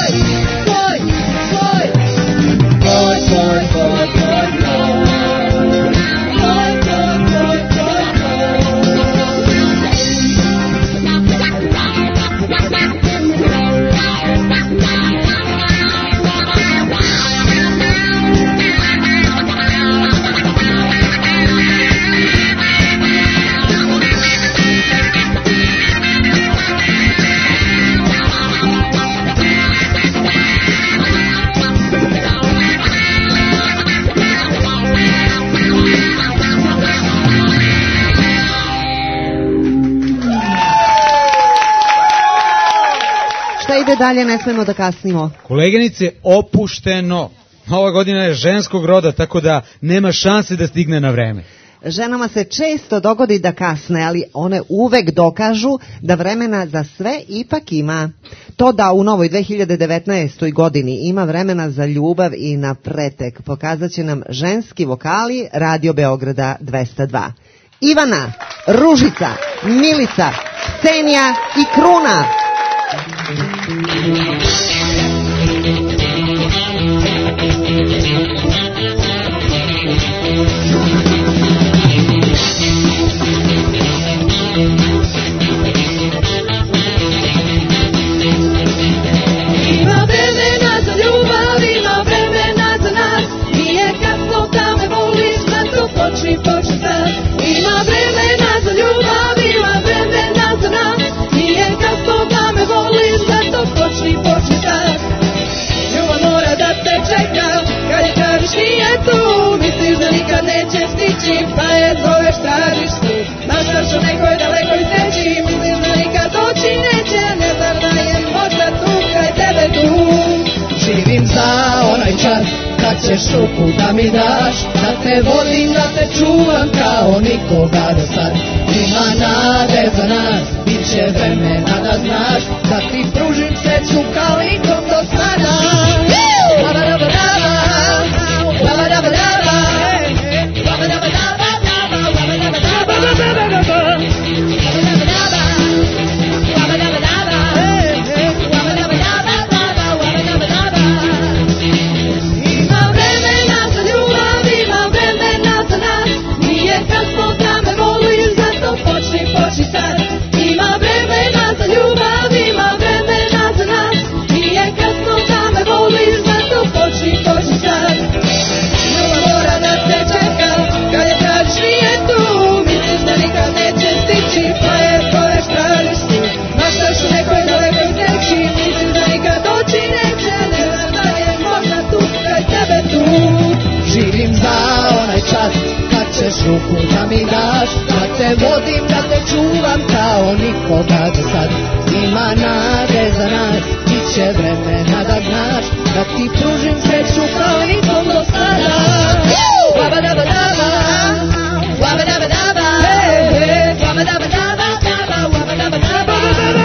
Ide dalje, ne smemo da kasnimo. Koleginice, opušteno. Ova godina je ženskog roda, tako da nema šanse da stigne na vreme. Ženama se često dogodi da kasne, ali one uvek dokažu da vremena za sve ipak ima. To da u novoj 2019. godini ima vremena za ljubav i na pretek pokazat će nam ženski vokali Radio Beograda 202. Ivana, Ružica, Milica, Ksenija i Kruna. Ima vremena za ljubav, ima vremena za nas. Nije kasno da me voliš, zato počni sad. Ima vremena za ljubav, ima vremena za nas. Nije kasno da me voliš, zato počni sad. Ljubav mora da te čeka, kad je tražiš nije tu. Misliš da nikad neće stići, pa je zoveš, tražiš tu. Maštaš o nekoj dalekoj sreći, misliš da nikad doći neće. Ne znam da je možda tu kraj tebe tu. Živim za onaj čas kad ćeš ruku da mi daš, da te vodim, da te čuvam kao nikoga do sad. Ima nade za nas, bit će vremena da znaš, da ti pružim sreću kao nikom do sada. Ruku da mi daš, da te vodim, da te čuvam kao nikoga do sad. Ima nade za nas, bit će vremena da znaš, da ti pružim sreću kao nikom do sada. Wabadabadaba, wabadabadaba, wabadabadaba, wabadabadaba,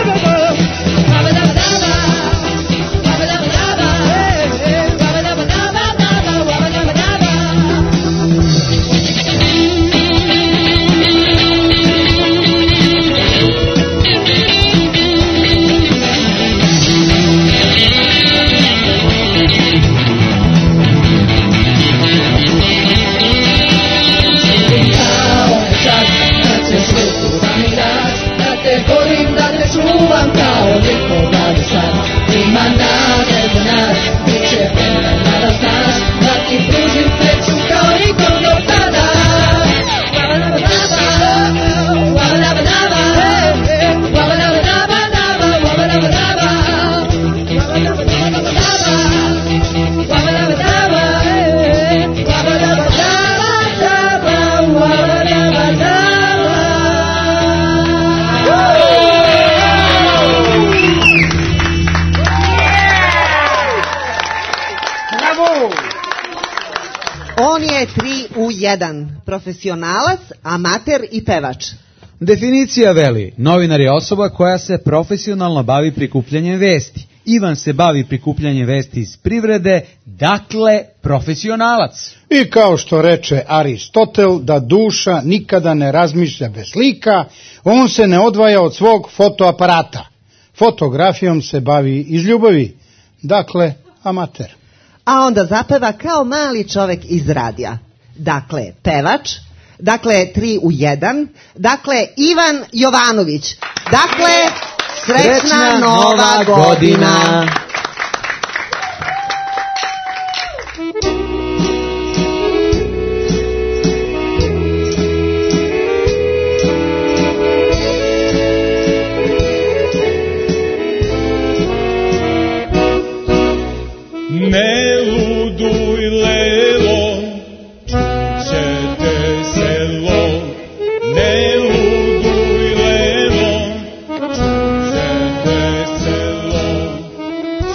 On je 3 u 1, profesionalac, amater i pevač. Definicija veli, novinar je osoba koja se profesionalno bavi prikupljanjem vesti. Ivan se bavi prikupljanjem vesti iz privrede, dakle profesionalac. I kao što reče Aristotel, da duša nikada ne razmišlja bez slika, on se ne odvaja od svog fotoaparata. Fotografijom se bavi iz ljubavi, dakle amater. A onda zapeva kao mali čovek iz radija. Dakle, pevač, dakle 3 u 1, dakle Ivan Jovanović. Dakle, srećna nova godina. Ne luduj lelo, čućete selo. Ne luduj lelo, čućete selo.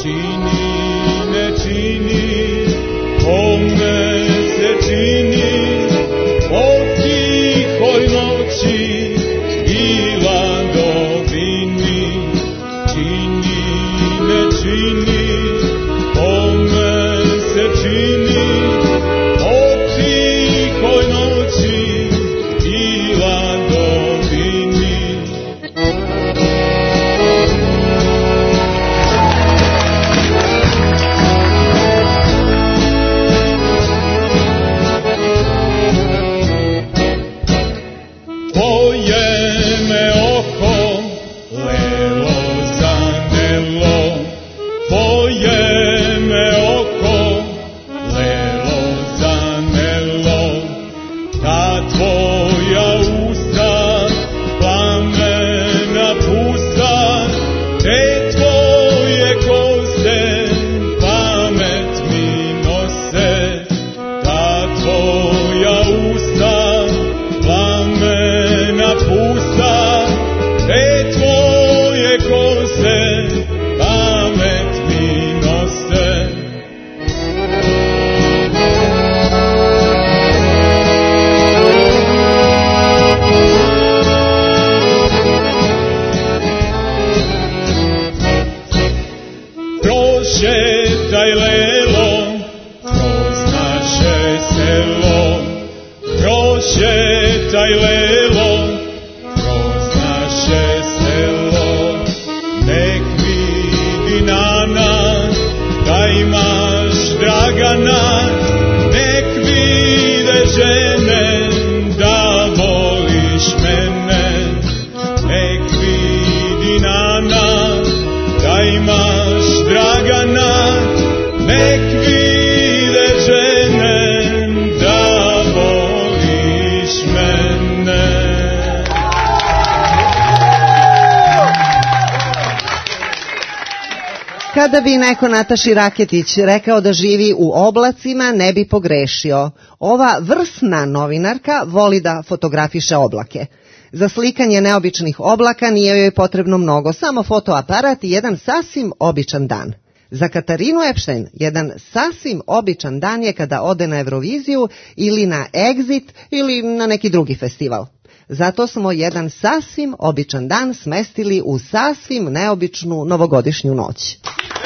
Kada bi neko Nataši Raketić rekao da živi u oblacima, ne bi pogrešio. Ova vrsna novinarka voli da fotografiše oblake. Za slikanje neobičnih oblaka nije joj potrebno mnogo, samo fotoaparat i jedan sasvim običan dan. Za Katarinu Epstein jedan sasvim običan dan je kada ode na Euroviziju ili na Exit ili na neki drugi festival. Zato smo jedan sasvim običan dan smestili u sasvim neobičnu novogodišnju noć.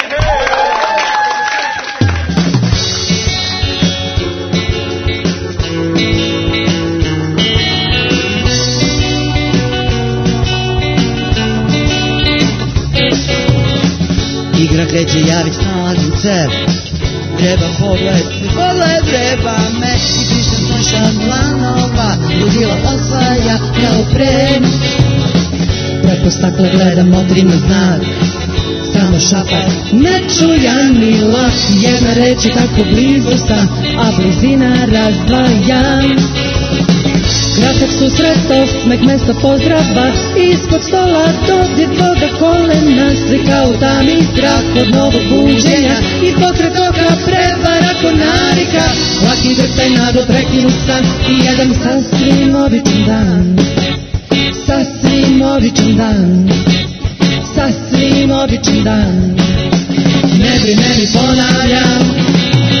Igra kreće, ja već nalazim se. Treba pogled vreba me. I pišem slušam planova, ludila osvaja kao pre. Preko stakla gledam, motrim znak. Samo šapat, ne čujan ni lak. Jedna reći kako blizu sam, a blizina razdvajam. Kratak susret, osmeh, mesto pozdrava. Ispod stola dodir tvoga kolena. Slika u tami, strah od novog buđenja. I pokret oka, prevara ko navika. Laki drtaj naglo prekinut san. I jedan sasvim običan dan. Sasvim običan dan. Sasvim običan dan. Ne brine mi, ponavljam.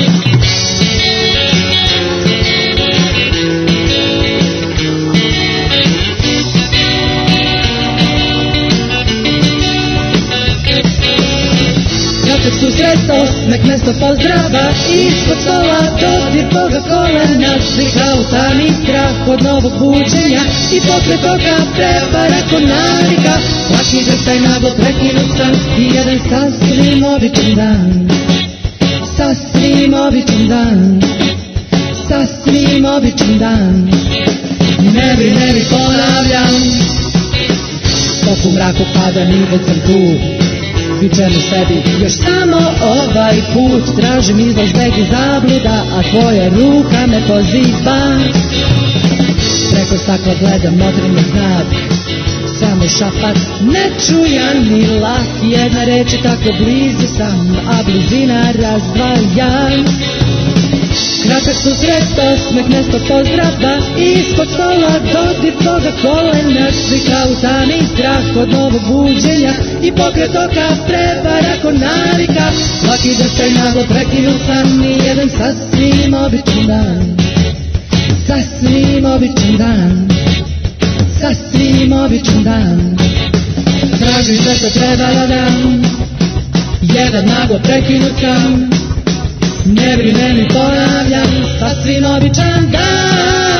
Susret, osmeh, mesto pozdrava. Ispod stola dodir tvoga kolena. Slika u tami, strah od novog buđenja. I pokret oka, prevara ko navika. Laki drtaj naglo prekinut san. I jedan sasvim običan dan. Sasvim običan dan. Sasvim običan dan. Ne bi ponavljam. Dok u mraku pada ni već sam tu. Vičem u sebi, još samo ovaj put. Tražim izlaz beg iz zabluda, a tvoja ruka me poziva. Preko stakla gledam, motrim me znak. Samo šapat, ne čujan ni lak. Jedna reč je tako blizu sam, a blizina razdvaja. Kratak susret, osmeh, mesto pozdrava. Ispod stola dodir tvoga kolena. Slika u tami, strah od novog buđenja. I pokret oka, prevara ko navika. Laki drtaj naglo prekinut san. I jedan sasvim običan dan. Sasvim običan dan. Sasvim običan dan. Tražim sve što treba da dam. Jedan naglo prekinut san. Ne brine mi, ponavljam, sasvim običan dan.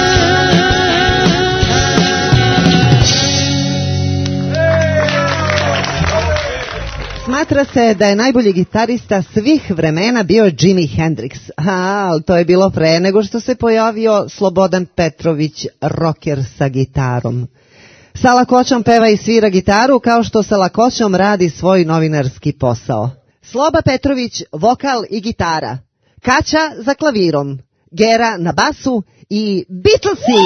Smatra se da je najbolji gitarista svih vremena bio Jimi Hendrix. Ali to je bilo pre nego što se pojavio Slobodan Petrović, rocker sa gitarom. Sa lakoćom peva i svira gitaru kao što sa lakoćom radi svoj novinarski posao. Sloba Petrović, vokal i gitara. Kaća za klavirom. Gera na basu i Beatlesi!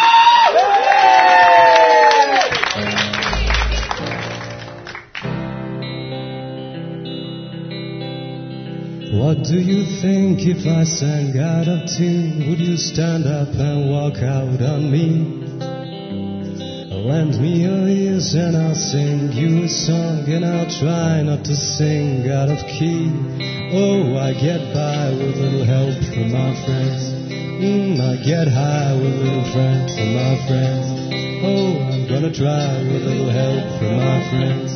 What do you think if I sang out of tune? Would you stand up and walk out on me? Lend me your ears and I'll sing you a song, and I'll try not to sing out of key. Oh, I get by with a little help from my friends. I get high with a little friend from my friends. Oh, I'm gonna try with a little help from my friends.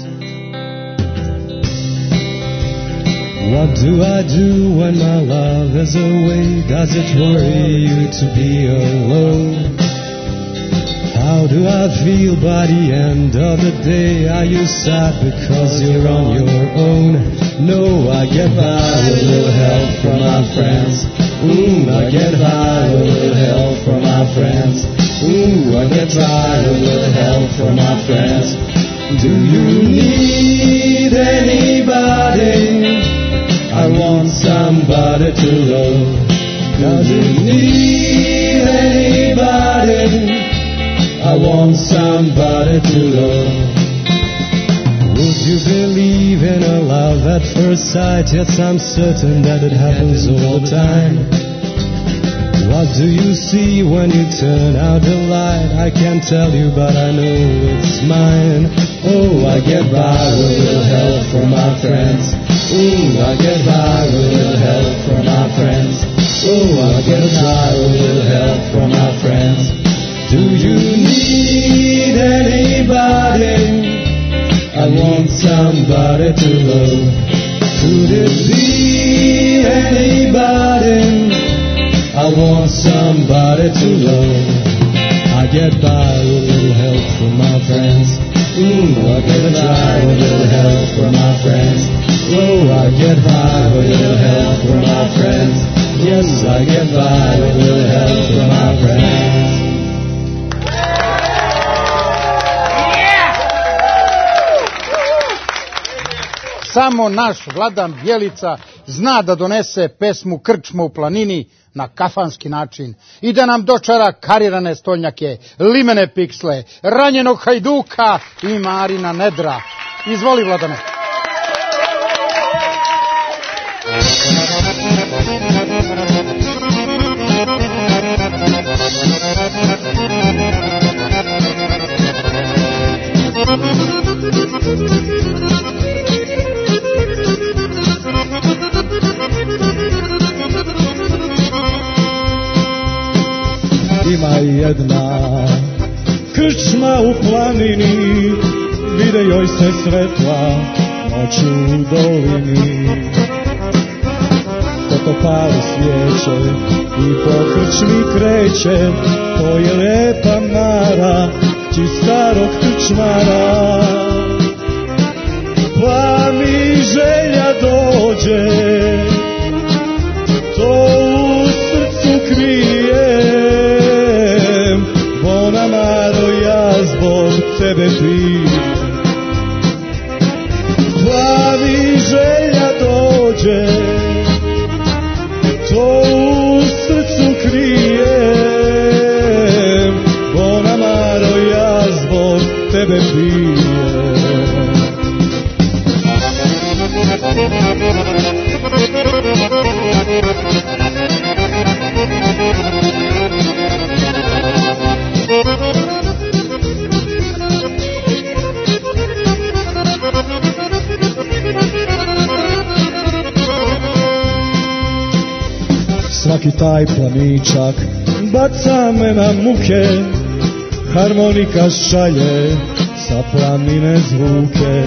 What do I do when my love is away? Does it worry you to be alone? How do I feel by the end of the day? Are you sad because you're on your own? No, I get by with a little help from my friends. I get by with a little help from my friends. I get by with a little help from my friends. Do you need anybody? I want somebody to love. Does it need anybody? I want somebody to love. Would You believe in a love at first sight, yes, I'm certain that it happens all the time. What do you see when you turn out the light? I can't tell you, but I know it's mine. Oh, I get by with a little help from my friends. Ooh, I get by with a little help from my friends. Oh, I get by with a little help from my friends. Do you need anybody? I want somebody to love. Could it be anybody? I want somebody to love. I get by with a little help from my friends. Ooh, I get by with a little help from my friends. Oh, I get by with a little help from my friends. Yes, I get by with a little help from my friends. Samo naš Vladan Bjelica zna da donese pesmu Krčma u planini na kafanski način i da nam dočara karirane stolnjake, limene piksle, ranjenog hajduka i Marina Nedra. Izvoli, Vladane. Ima jedna krčma u planini, vide joj se svetla noću u dolini. Toto pali svijeće i po krčmi kreće, to je lepa Mara, či starog krčmara. Pa mi želja dođe, to u srcu krijem, Bona Maro, ja zbog tebe pijem. Pa mi želja dođe, to u srcu krijem, Bona Maro, ja zbog tebe pijem. Svaki taj planičak baca me na muke, harmonika šalje sa planine zvuke.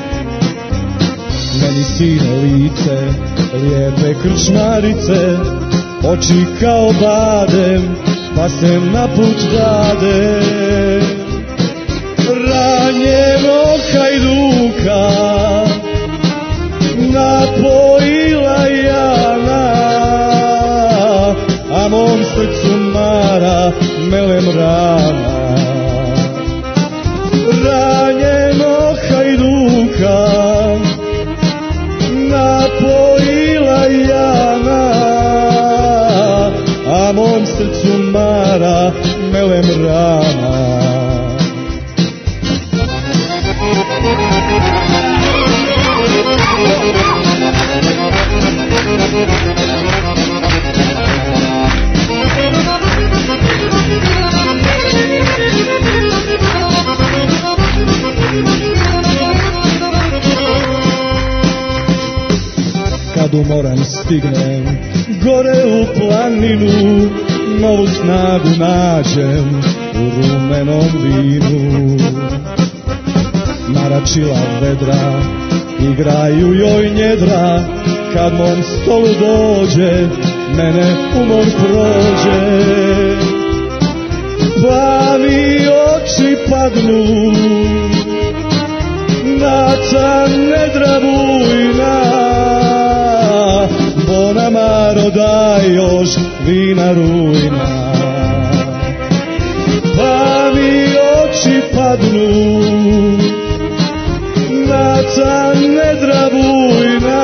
Meni sine lice, lijepe krčmarice, oči kao badem, pa se na put dade. Ranjenog hajduka napojila Jana, a mom srcu Mara melem rana. Ranjenog hajduka napojila Jana, a mom srcu Mara melem rana. Kad umoran stignem gore u planinu, novu snagu nađem u rumenom vinu. Maračila vedra, igraju joj njedra, kad mom stolu dođe, mene umor prođe. Pa mi oči padnu na ta nedra bujna, Bona Maro, daj još vina rujna. Pa mi oči padnu na ta nedra bujna,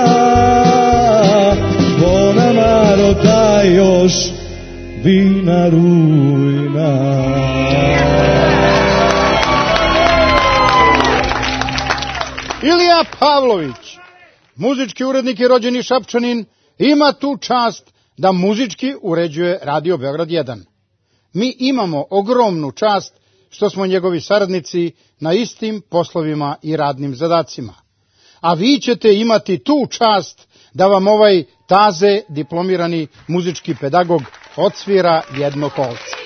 Bona Maro, daj još vina rujna. Ili Ilija Pavlović, muzički urednik i rođeni Šapčanin, ima tu čast da muzički uređuje Radio Beograd 1. Mi imamo ogromnu čast što smo njegovi saradnici na istim poslovima i radnim zadacima. A vi ćete imati tu čast da vam ovaj taze diplomirani muzički pedagog odsvira jedno kolce.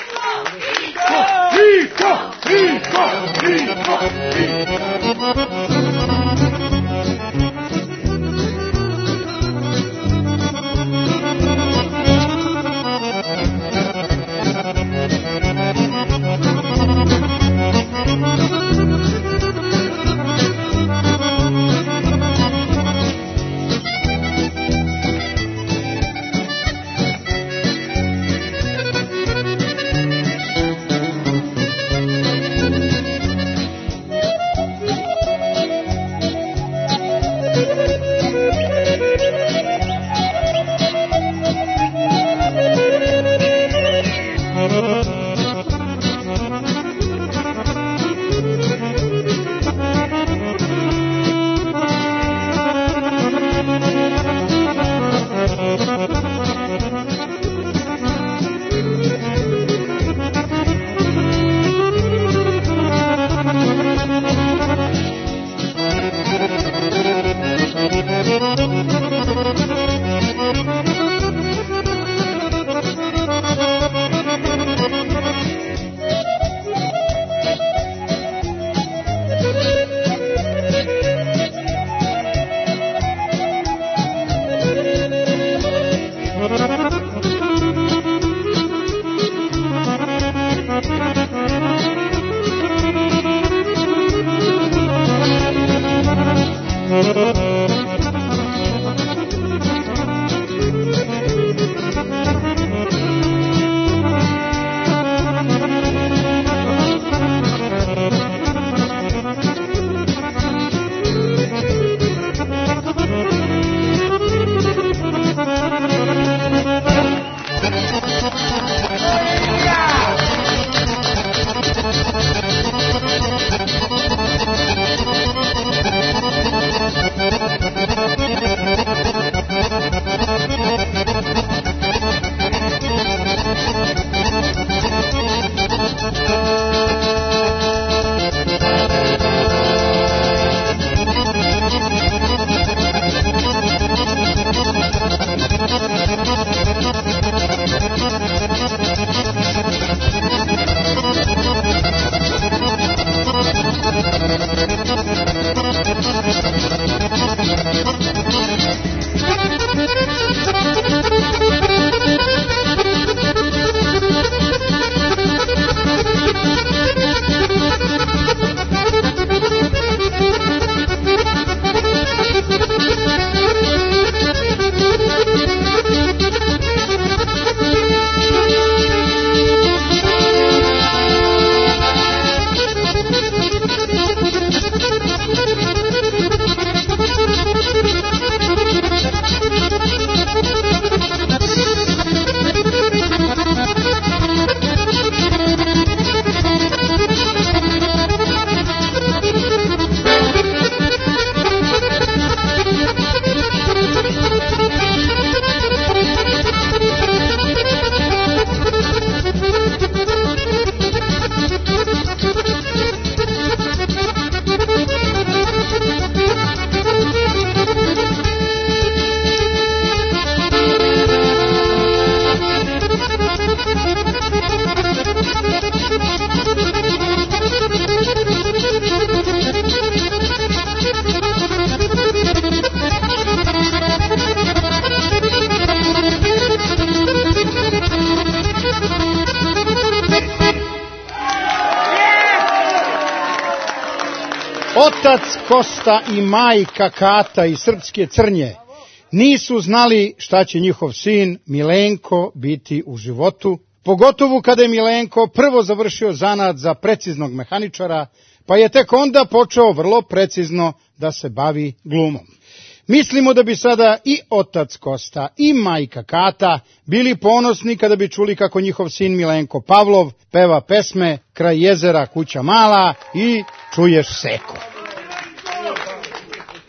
Otac Kosta i majka Kata iz Srpske Crnje nisu znali šta će njihov sin Milenko biti u životu, pogotovo kada je Milenko prvo završio zanat za preciznog mehaničara, pa je tek onda počeo vrlo precizno da se bavi glumom. Mislimo da bi sada i otac Kosta i majka Kata bili ponosni kada bi čuli kako njihov sin Milenko Pavlov peva pesme Kraj jezera kuća mala i Čuješ seko.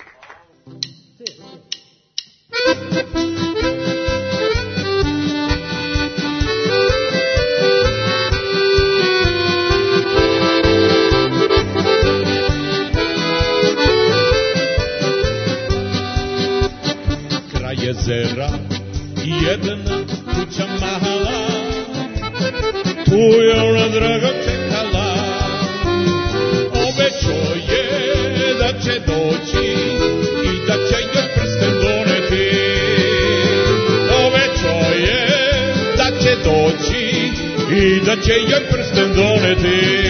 jedna kuća mala, tu je ona draga čekala. Obećao je da će doći i da će joj prsten doneti. Obećao je da će doći i da će joj prsten doneti.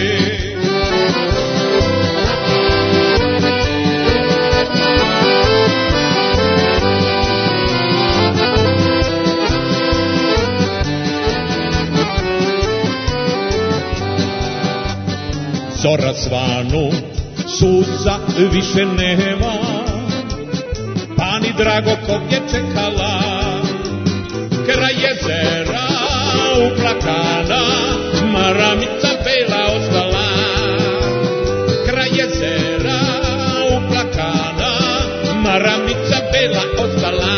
Zora svanu, suza više nema, pa ni drago kog je čekala. Kraj jezera uplakana, maramica bela ostala. Kraj jezera uplakana, maramica bela ostala.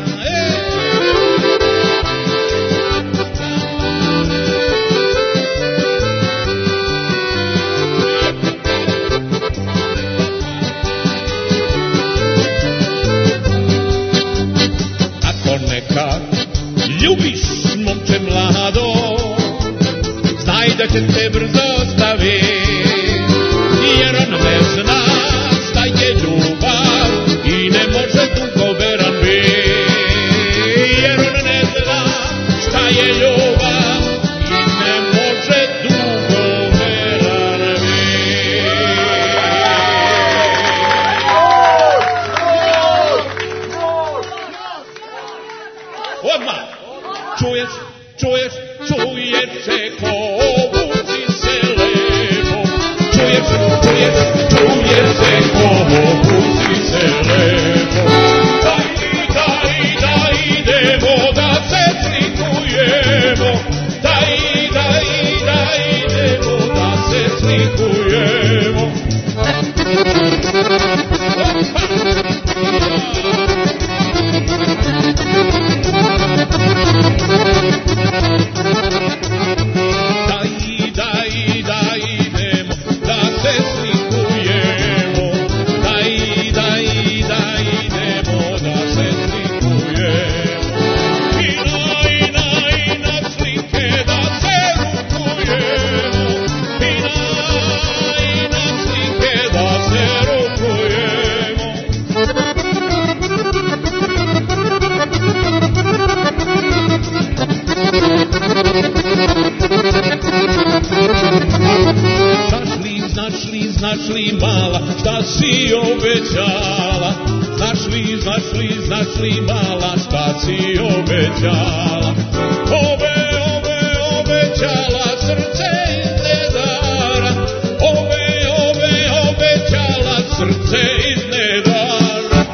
Ljubiš, momče mlado, znaj da će te brzo ostaviti, jer on ne zna šta je ljubav i ne može dugo veran biti. Jer on ne zna šta je ljubav i ne može dugo veran biti. Odmah! Čuješ, čuješ, čuješ se ko obuci se lepo. Čuješ, čuješ, čuješ se ko obuci se lepo. Daj, idemo da se slikujemo. Daj, idemo da se slikujemo. Znaš li mala šta si obećala? Znaš li mala šta si obećala? Obećala srce iz nedara. Obećala srce iz nedara.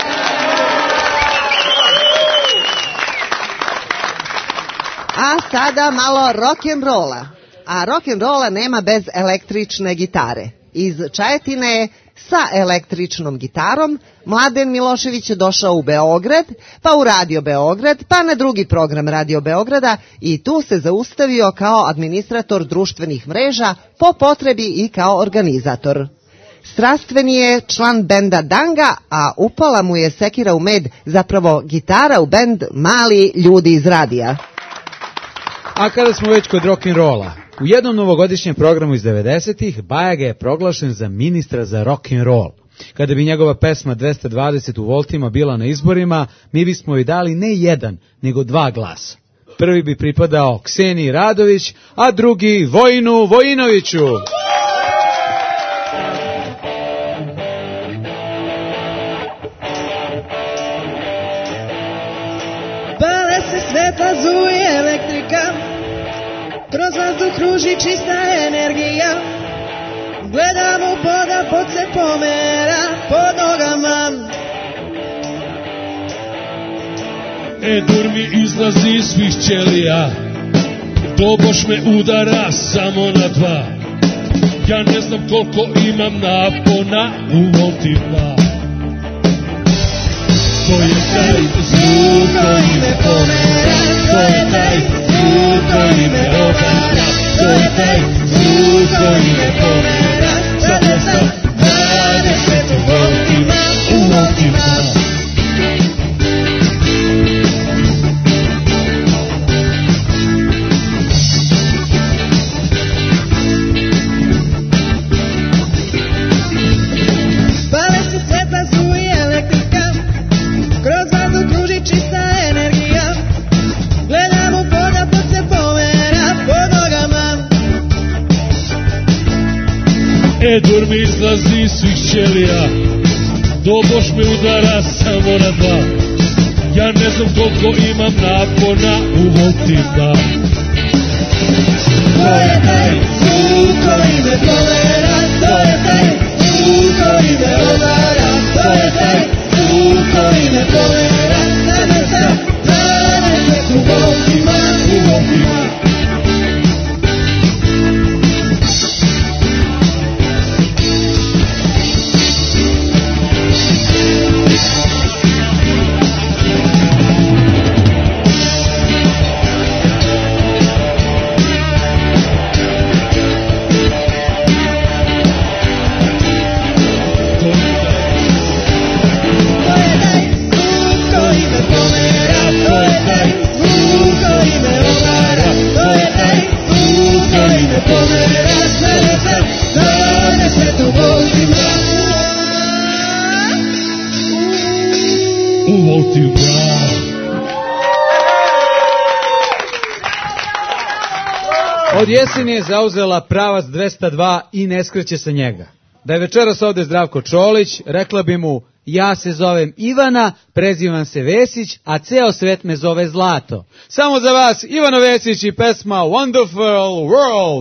A sada malo rock'n'rolla. A rock'n'rolla nema bez električne gitare. Iz Čajetine sa električnom gitarom Mladen Milošević je došao u Beograd, pa u Radio Beograd, pa na drugi program Radio Beograda i tu se zaustavio kao administrator društvenih mreža, po potrebi i kao organizator. Strastveni je član benda Danga, a upala mu je sekira u med, zapravo gitara u bend Mali ljudi iz radija. A kada smo već kod rock'n'rolla, u jednom novogodišnjem programu iz 90-ih Bajaga je proglašen za ministra za rock'n'roll. Kada bi njegova pesma 220 u voltima bila na izborima, mi bismo joj dali ne jedan, nego 2 glasa. Prvi bi pripadao Kseniji Radović, a drugi Vojinu Vojinoviću. Pale se svetla, zuje elektrika, kroz vazduh kruži čista energija. Gledam u poda, pod se pomera pod nogama. Dur mi izlazi iz svih ćelija, doboš me udara samo na 2. Ja ne znam koliko imam napona u voltima. To je taj zvuk koji me pomera, to je taj zvuk koji me obara, to je taj zvuk koji me pomera. Sada sam 20 voltima, u voltima. Dur mi izlazi iz svih ćelija, doboš me udara samo na dva. Ja ne znam koliko imam napona u voltima. To je taj zvuk koji me povera, to je taj zvuk koji me odara, to je taj zvuk koji me povera, da me sad zanese u voltima, u voltima. Od jeseni je zauzela pravac 202 i ne skreće sa njega. Da je večeras ovde Zdravko Čolić, rekla bi mu: ja se zovem Ivana, prezivam se Vesić, a ceo svet me zove Zlato. Samo za vas Ivano Vesić i pesma Wonderful World.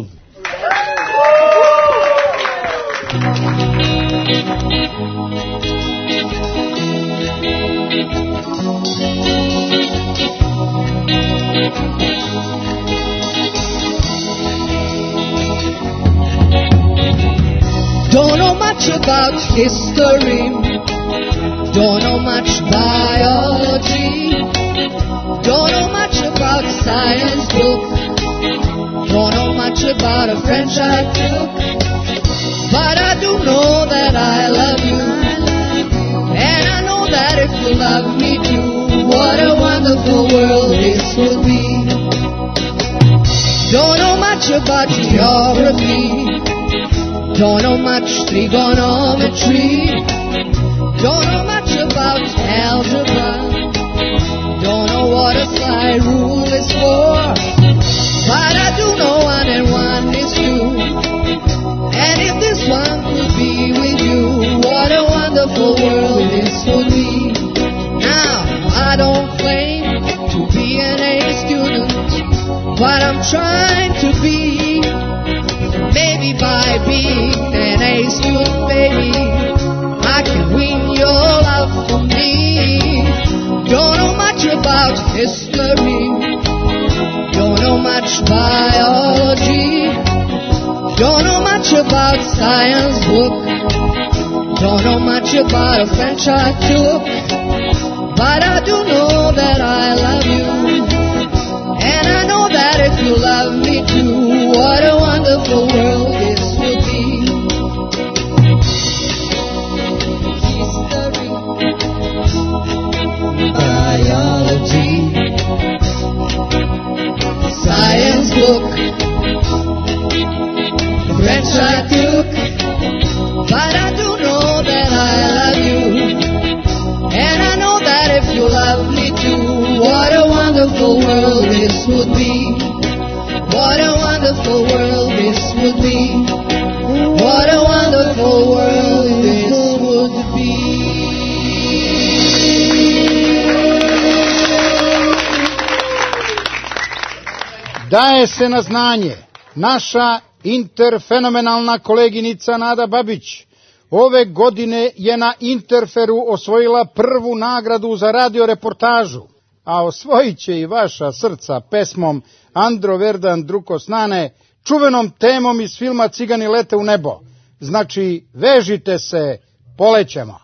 Don't know much about history, don't know much biology, don't know much about science book, don't know much about a French I took, but I do know that I love you, and I know that if you love me too, what a wonderful world this will be. Don't know much about geography, don't know much trigonometry, don't know much about algebra, don't know what a slide rule is for, but I do know 1 and 1 is 2, and if this one could be with you, what a wonderful world this would be. Now, I don't claim to be an A student, but I'm trying to be. Maybe by being an A student, baby, I can win your love for me. Don't know much about history, don't know much biology, don't know much about science book, don't know much about a French I took, but I do know that I love you, and I know that if you love me too, what a wonderful world this will be. History, biology, science book, French I took, but I do know that I love you, and I know that if you love me too, what a wonderful world this would be. What a wonderful world this would be. What a wonderful world this would be. Daje se na znanje naša interfenomenalna koleginica Nada Babić. Ove godine je na Interferu osvojila prvu nagradu za radioreportažu, a osvojit će i vaša srca pesmom Andro Verdan Druko Snane, čuvenom temom iz filma Cigani lete u nebo. Znači, vežite se, polećemo.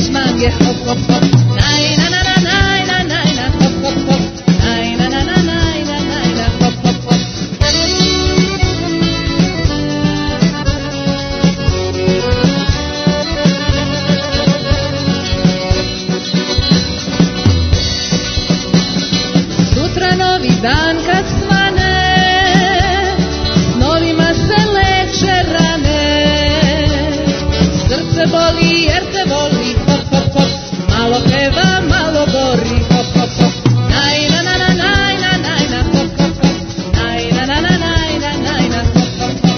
Hop hop hop, nai na na na nai na nai na hop hop hop, nai na na na nai dan kad svane, snovima se leče rane. Srce boli jer te voli, hop, hop, hop, malo peva, malo gori, hop, hop, hop. Naj, na, na, na, naj, na, naj, na, hop, hop, hop. Naj, na, na, na, naj, na, naj, na, hop, hop, hop.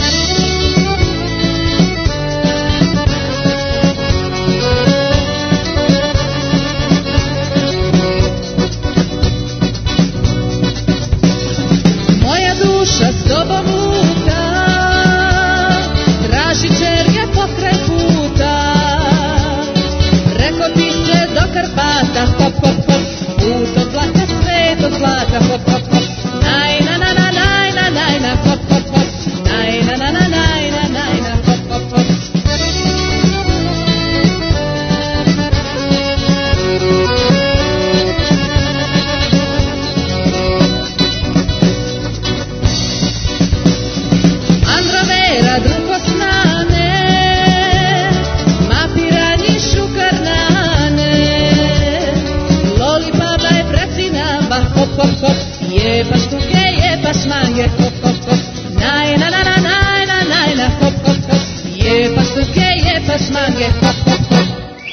Moja duša s tobom luta, traži čerge pokraj puta. Reko ti se do Karpata, hop, hop, hop, put od zlata, svet od zlata, hop, hop, hop. Naj, na, na, na, naj, na, naj, na, hop, hop, hop. Naj, na, na, na, naj, na, naj, na, hop, hop, hop. Androvera, drugo snane, ma piranji šukarnane. Loli baba je precinaba, hop, hop, hop. Jebaš tuke, jebaš mange, hop, hop, hop. Naj, na, na, na, naj, na, naj, na, hop, hop, hop. Jebaš tuke, jebaš mange, hop, hop, hop.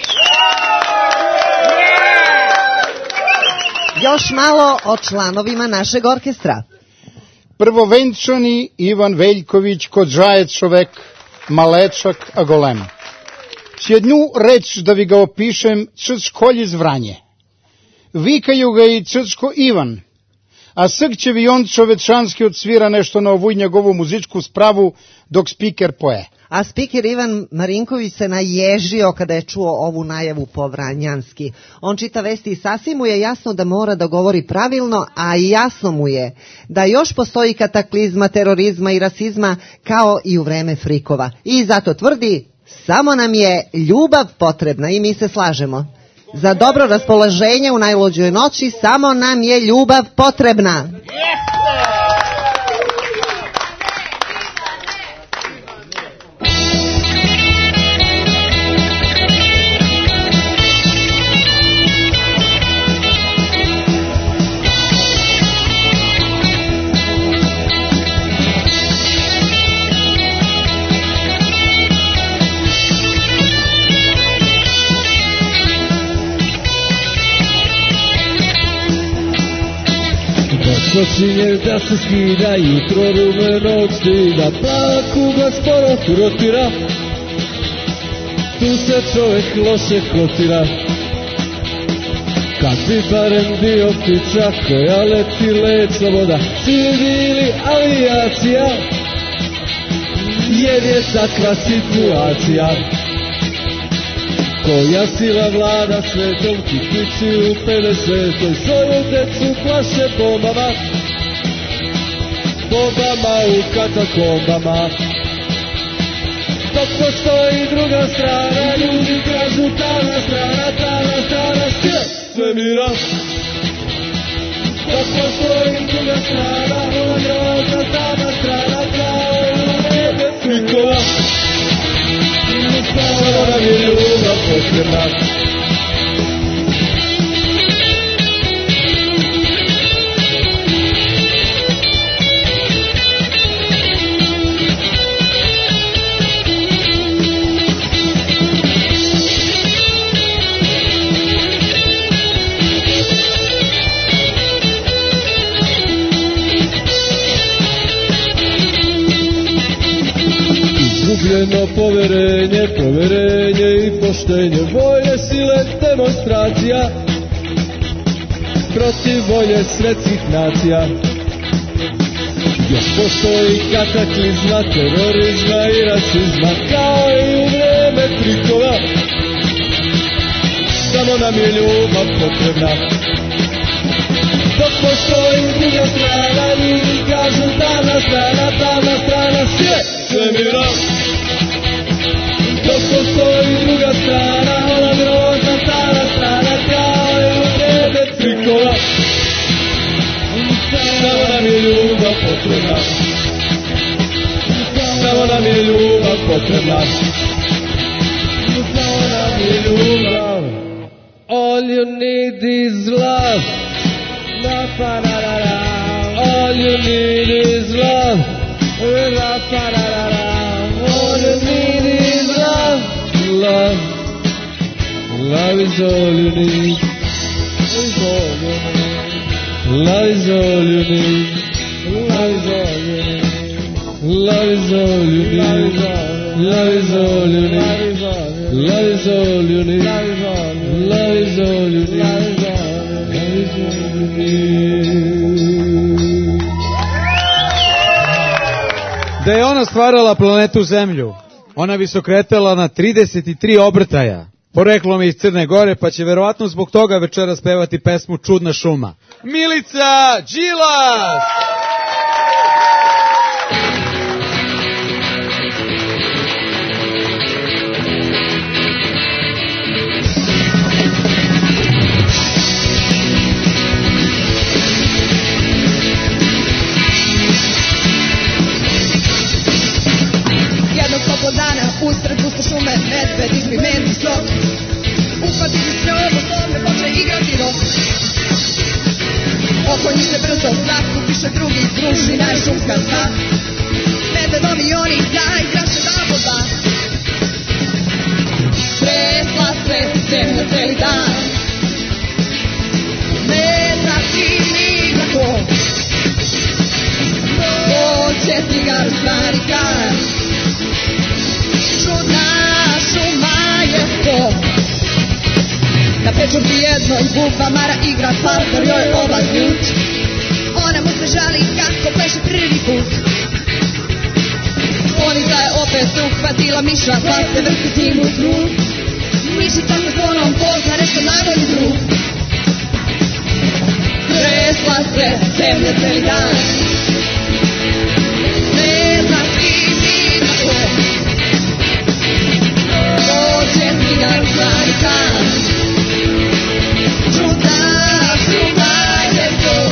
Još malo o članovima našeg orkestra. Prvovenčani Ivan Veljković kod žajec čovek, malečak a golem. S jednu reč da vi ga opišem, Crčkolj iz Vranje. Vikaju ga i Crčko Ivan, a Srkćevi on čovečanski odsvira nešto na ovu njegovu muzičku spravu dok spiker poje. A spiker Ivan Marinković se naježio kada je čuo ovu najavu po vranjanski. On čita vesti i sasvim mu je jasno da mora da govori pravilno, a i jasno mu je da još postoji kataklizma, terorizma i rasizma kao i u vreme frikova. I zato tvrdi, samo nam je ljubav potrebna i mi se slažemo. Za dobro raspoloženje u najluđoj noći samo nam je ljubav potrebna. Počinje da se skida, jutro rumenog stida, plava kuga sporo rotira, tu se čovek loše kotira. Kad bi barem bio ptica koja leti let sloboda, civili avijacija, jer je takva situacija. Koja sila vlada svetom, kiknici u 50-oj, svoju decu plaše bombama, bombama u katakombama. Dok postoji druga strana, ljudi kažu tamna strana svemira. Dok postoji druga strana, ona grozna tamna strana frikova. Samo nam je ljubav potrebna. Izgubljeno poverenje i poštenje, vojne sile demonstracija, protiv volje svetskih nacija. Još postoji kataklizma, terorizma i rasizma, kao i u vreme frikova. Samo nam je ljubav potrebna. Dok postoji druga strana, ljudi kažu tamna strana svemira. Dok postoji druga strana, ona grozna tamna strana, kao i u vreme frikova. Samo nam je ljubav potrebna. Samo nam je ljubav potrebna. Samo nam je ljubav. All you need is love. La pa la la la. you need is love. All you need is love. Love. Love is all you need. Love is all you need. Love is all you need. Love is all you need. Love is all you need. Love is all you need. Love is all you need. Da je ona stvarala planetu Zemlju, ona bi se okretala na 33 obrtaja. Poreklom je iz Crne Gore, pa će verovatno zbog toga večeras pevati pesmu Čudna šuma. Milica Đilas! Usred guste šume, medved izmi meni sok. Upadi mi s njom, osnovne poče igrati rok. Oko njih se brzo znaku, više drugi družina je šumska sna. Medvedom i oni zaigraše dabo dva. Tresla se zemlja celi dan. Ne znaš ti ni kako. Dođe cigar stari kan. Čudna šuma je to. Na pečurki jednoj buba Mara igra partner joj ova ključ. Ona mu se žali kako pleše prvi put. Ponica je opet uhvatila miša pa se vrti tim u krug. Mišica se zvonom pozna nešto najbolji drug. Tresla se zemlja celi dan. Ne zna ti ni kako. Dođe cigar stari kan. Čudna šuma je to.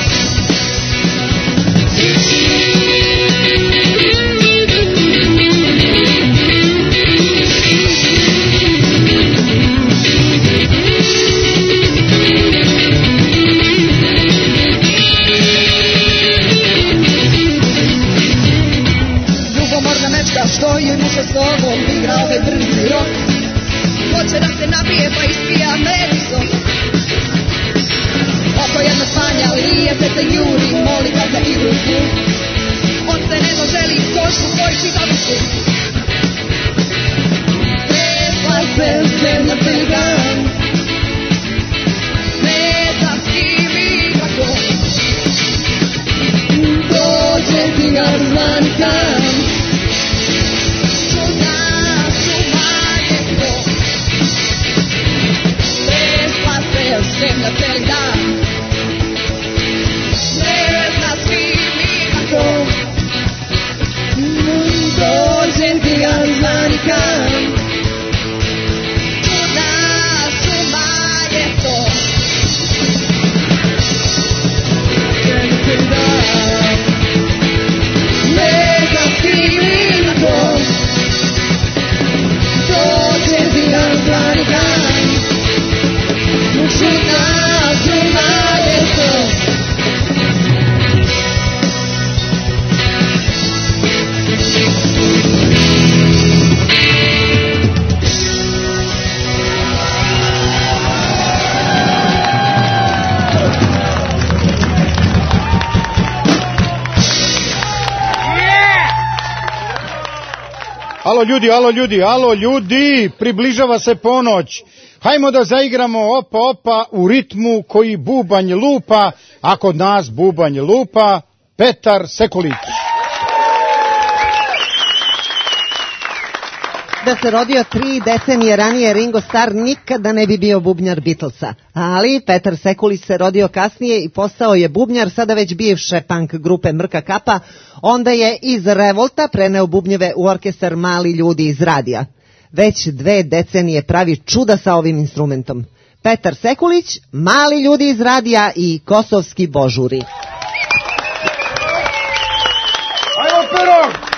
Ljubomorna mečka što joj muša s tobom igra ovaj brzi rok. Hoće da se napije pa ispija meni sok. Oko jedna spanja lije se se juri, moli ga za igru tu. On se ne želi košu koji čita visu. Tresla se zemlja celi dan. Ne znam s kim i kako. Dođe cigar zvani kan. Čudna šuma je to. Tresla se zemlja celi dan. Ne zna s kim i kako. Dođe cigar zvani kan. Čudna šuma je to. Zemlja celi dan. Ne zna s kim i kako. Dođe cigar zvani kan. Čudna šuma je to. Alo ljudi, približava se ponoć. Hajmo da zaigramo opa opa u ritmu koji bubanj lupa, a kod nas bubanj lupa Petar Sekulić. Da se rodio 3 decenije ranije, Ringo Starr nikada ne bi bio bubnjar Beatlesa. Ali Petar Sekulić se rodio kasnije i postao je bubnjar sada već bivše punk grupe Mrka Kapa. Onda je iz Revolta preneo bubnjeve u orkestar Mali ljudi iz radija. Već 2 decenije pravi čuda sa ovim instrumentom. Petar Sekulić, Mali ljudi iz radija i Kosovski božuri. Ajmo Pero!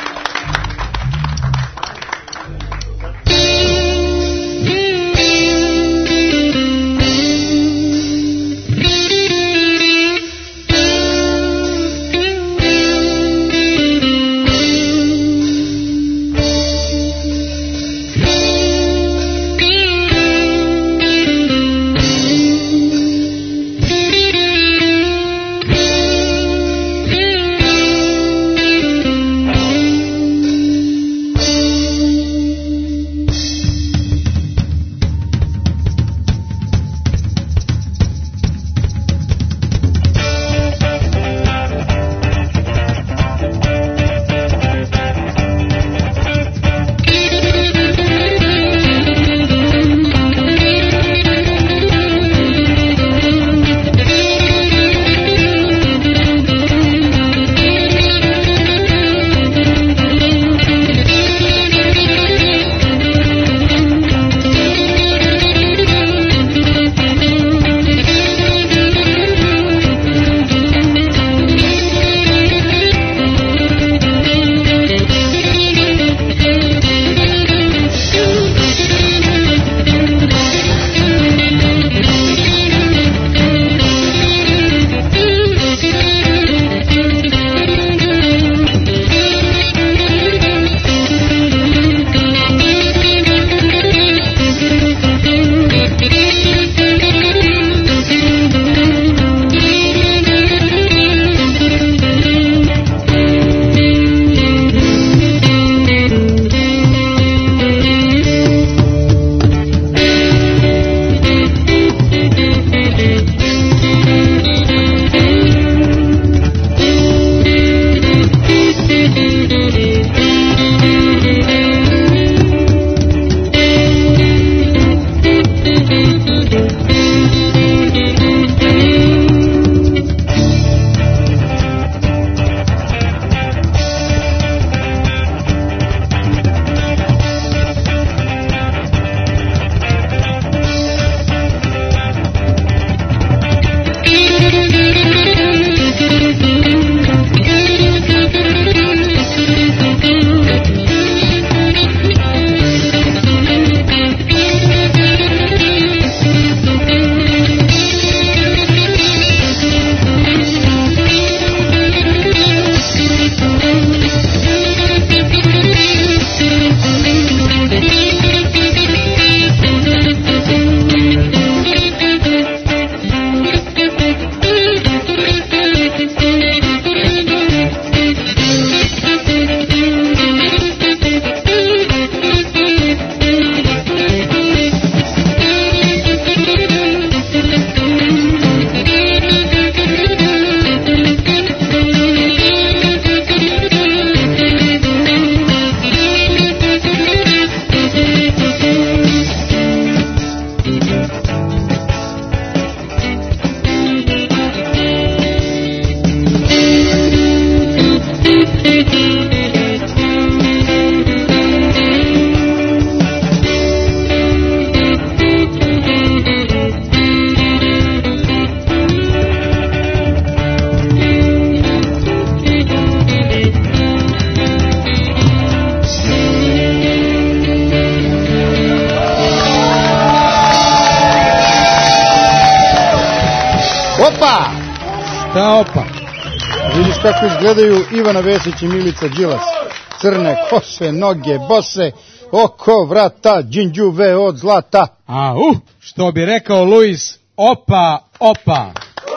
kako izgledaju Ivana Vesić i Milica Đilas. Crne kose, noge, bose, oko vrata, džinđuve od zlata. Što bi rekao Luis, opa, opa.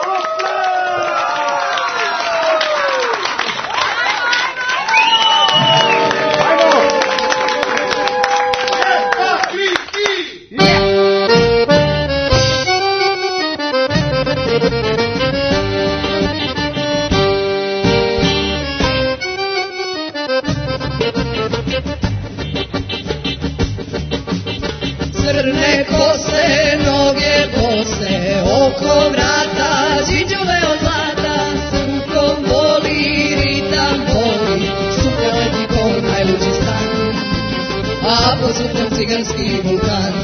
Crne kose, noge bose, oko vrata, džinđuve od zlata, rukom boli, ritam boli, suknja leti ko najluđi san, a pod suknjom ciganski vulkan.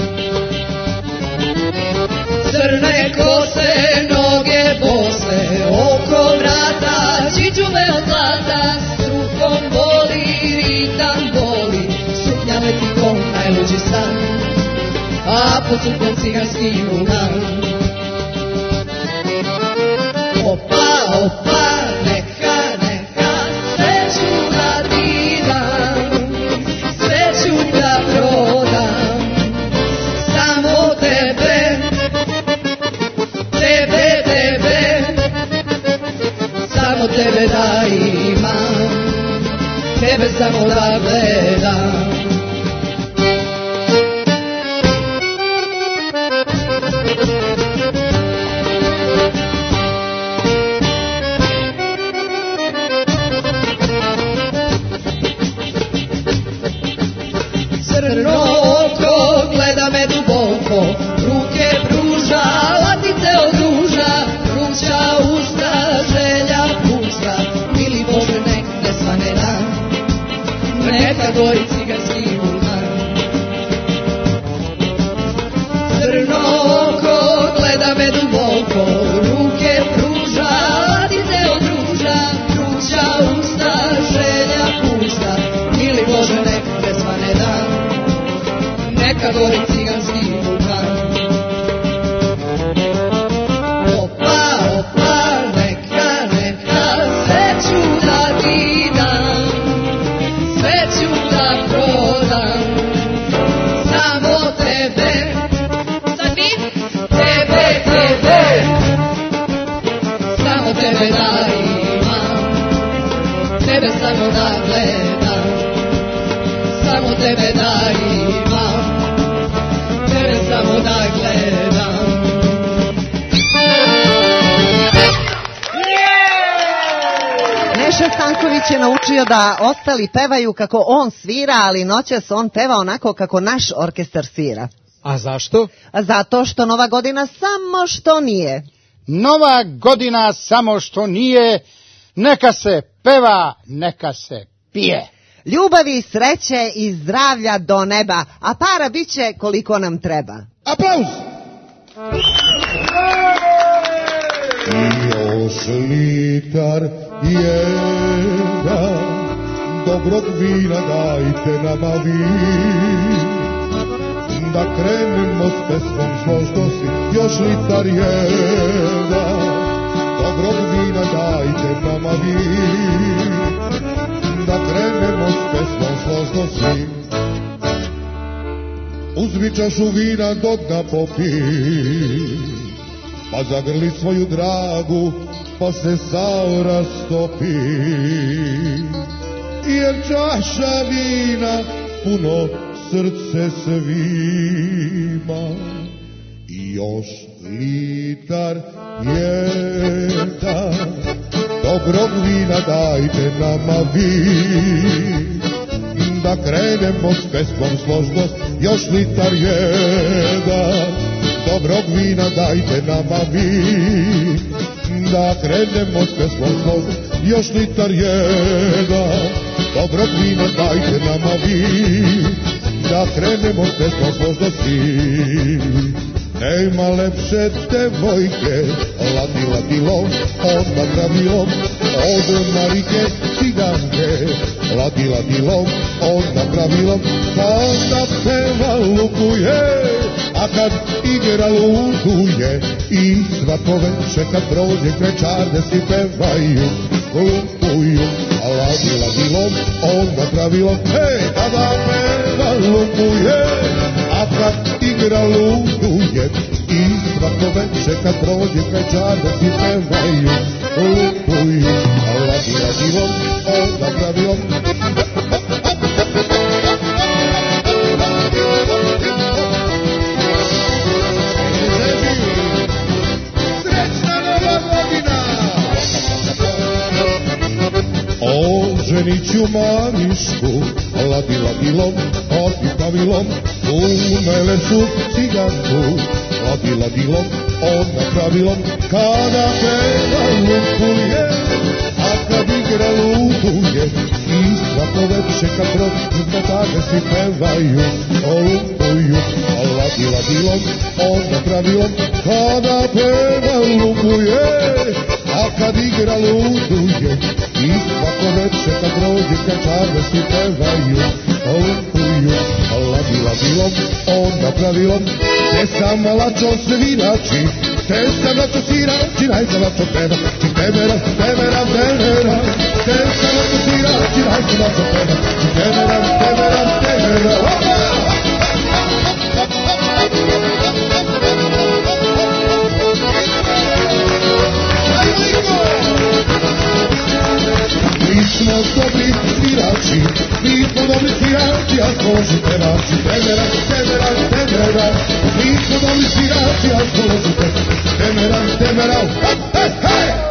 Crne kose, noge bose, oko vrata, džinđuve od zlata, rukom boli, ritam boli, suknja leti ko najluđi san, a pod suknjom ciganski vulkan. Opa, opa, neka, neka, sreću da ti dam, sreću da prodam, samo tebe, tebe, tebe, samo tebe da imam, tebe samo da gledam. Crno oko gleda me duboko, ruke pruža, latice od ruža, vruća usta, želja pusta, mili Bože nek ne svane dan, neka gori ciganski vulkan. Crno oko gleda me duboko, ruke pruža, latice od ruža, vruća usta, želja pusta, mili Bože nek ne svane dan, neka gori ciganski vulkan. Opa, opa, neka, neka, sreću da ti dam, sreću da prodam, samo tebe, sa njim, tebe, tebe, samo tebe da imam, tebe samo da gledam, samo tebe da imam, tebe samo da gledam. Neša Stanković je naučio da ostali pevaju kako on svira, ali noćas on peva onako kako naš orkestar svira. A zašto? A zato što Nova godina samo što nije. Nova godina samo što nije, neka se peva, neka se pije. Ljubavi, sreće i zdravlja do neba, a para bit će koliko nam treba. Aplauz! Još litar jedan, dobrog vina dajte nama vi, da krenemo s pesmom složnosti. Još litar jedan, dobrog vina dajte nama vi, da krenemo s pesmom složnosti. Uzmi čašu vina do dna popi, pa zagrli svoju dragu, pa se sao rastopi. Jer čaša vina puno srce svima. I još litar jedan, dobrog vina dajte nama vi, da krenemo s pesmom složnost. Još litar jedan, dobrog vina dajte nama vi, da krenemo s pesmom složnost. Još litar jedan, dobrog vina dajte nama vi, da krenemo s pesmom složnosti. Nema lepše devojke, ladilom, odmah pravilom, od Marike ciganke. Ladilom, odmah pravilom, onda peva lukuje, a kad igra lutuje, i svako veče kad prođe kraj čarde svi pevaju. lumpuju, a ladilom, onda pravilom, hej, kada peva lumpuje, a kad igra luduje, i svako večer kad prođe kraj čardaci pevaju, lumpuju, a ladilom, onda pravilom. Ženiću manišku, ladilom, odi pavilom, umele su ciganku, ladilom, ona pravilom, kada peva lumpuje, a kad igra luduje, i svako večer kad prođe tada svi pevaju, lumpuju, ladilom, ona pravilom, kada peva lumpuje, a kad igra luduje, i svako večer kad prođe kad čarda svi pevaju, lumpuju, ladilom, onda pravilom, te sam malačo svirači, te sam malačo svirači, najte malačo peva, či temera, te sam malačo svirači, najte malačo peva, či temera, Mi smo dobri svirači, a skoloži pevači, temera, mi smo dobri svirači, a skoloži temera, hej, hej!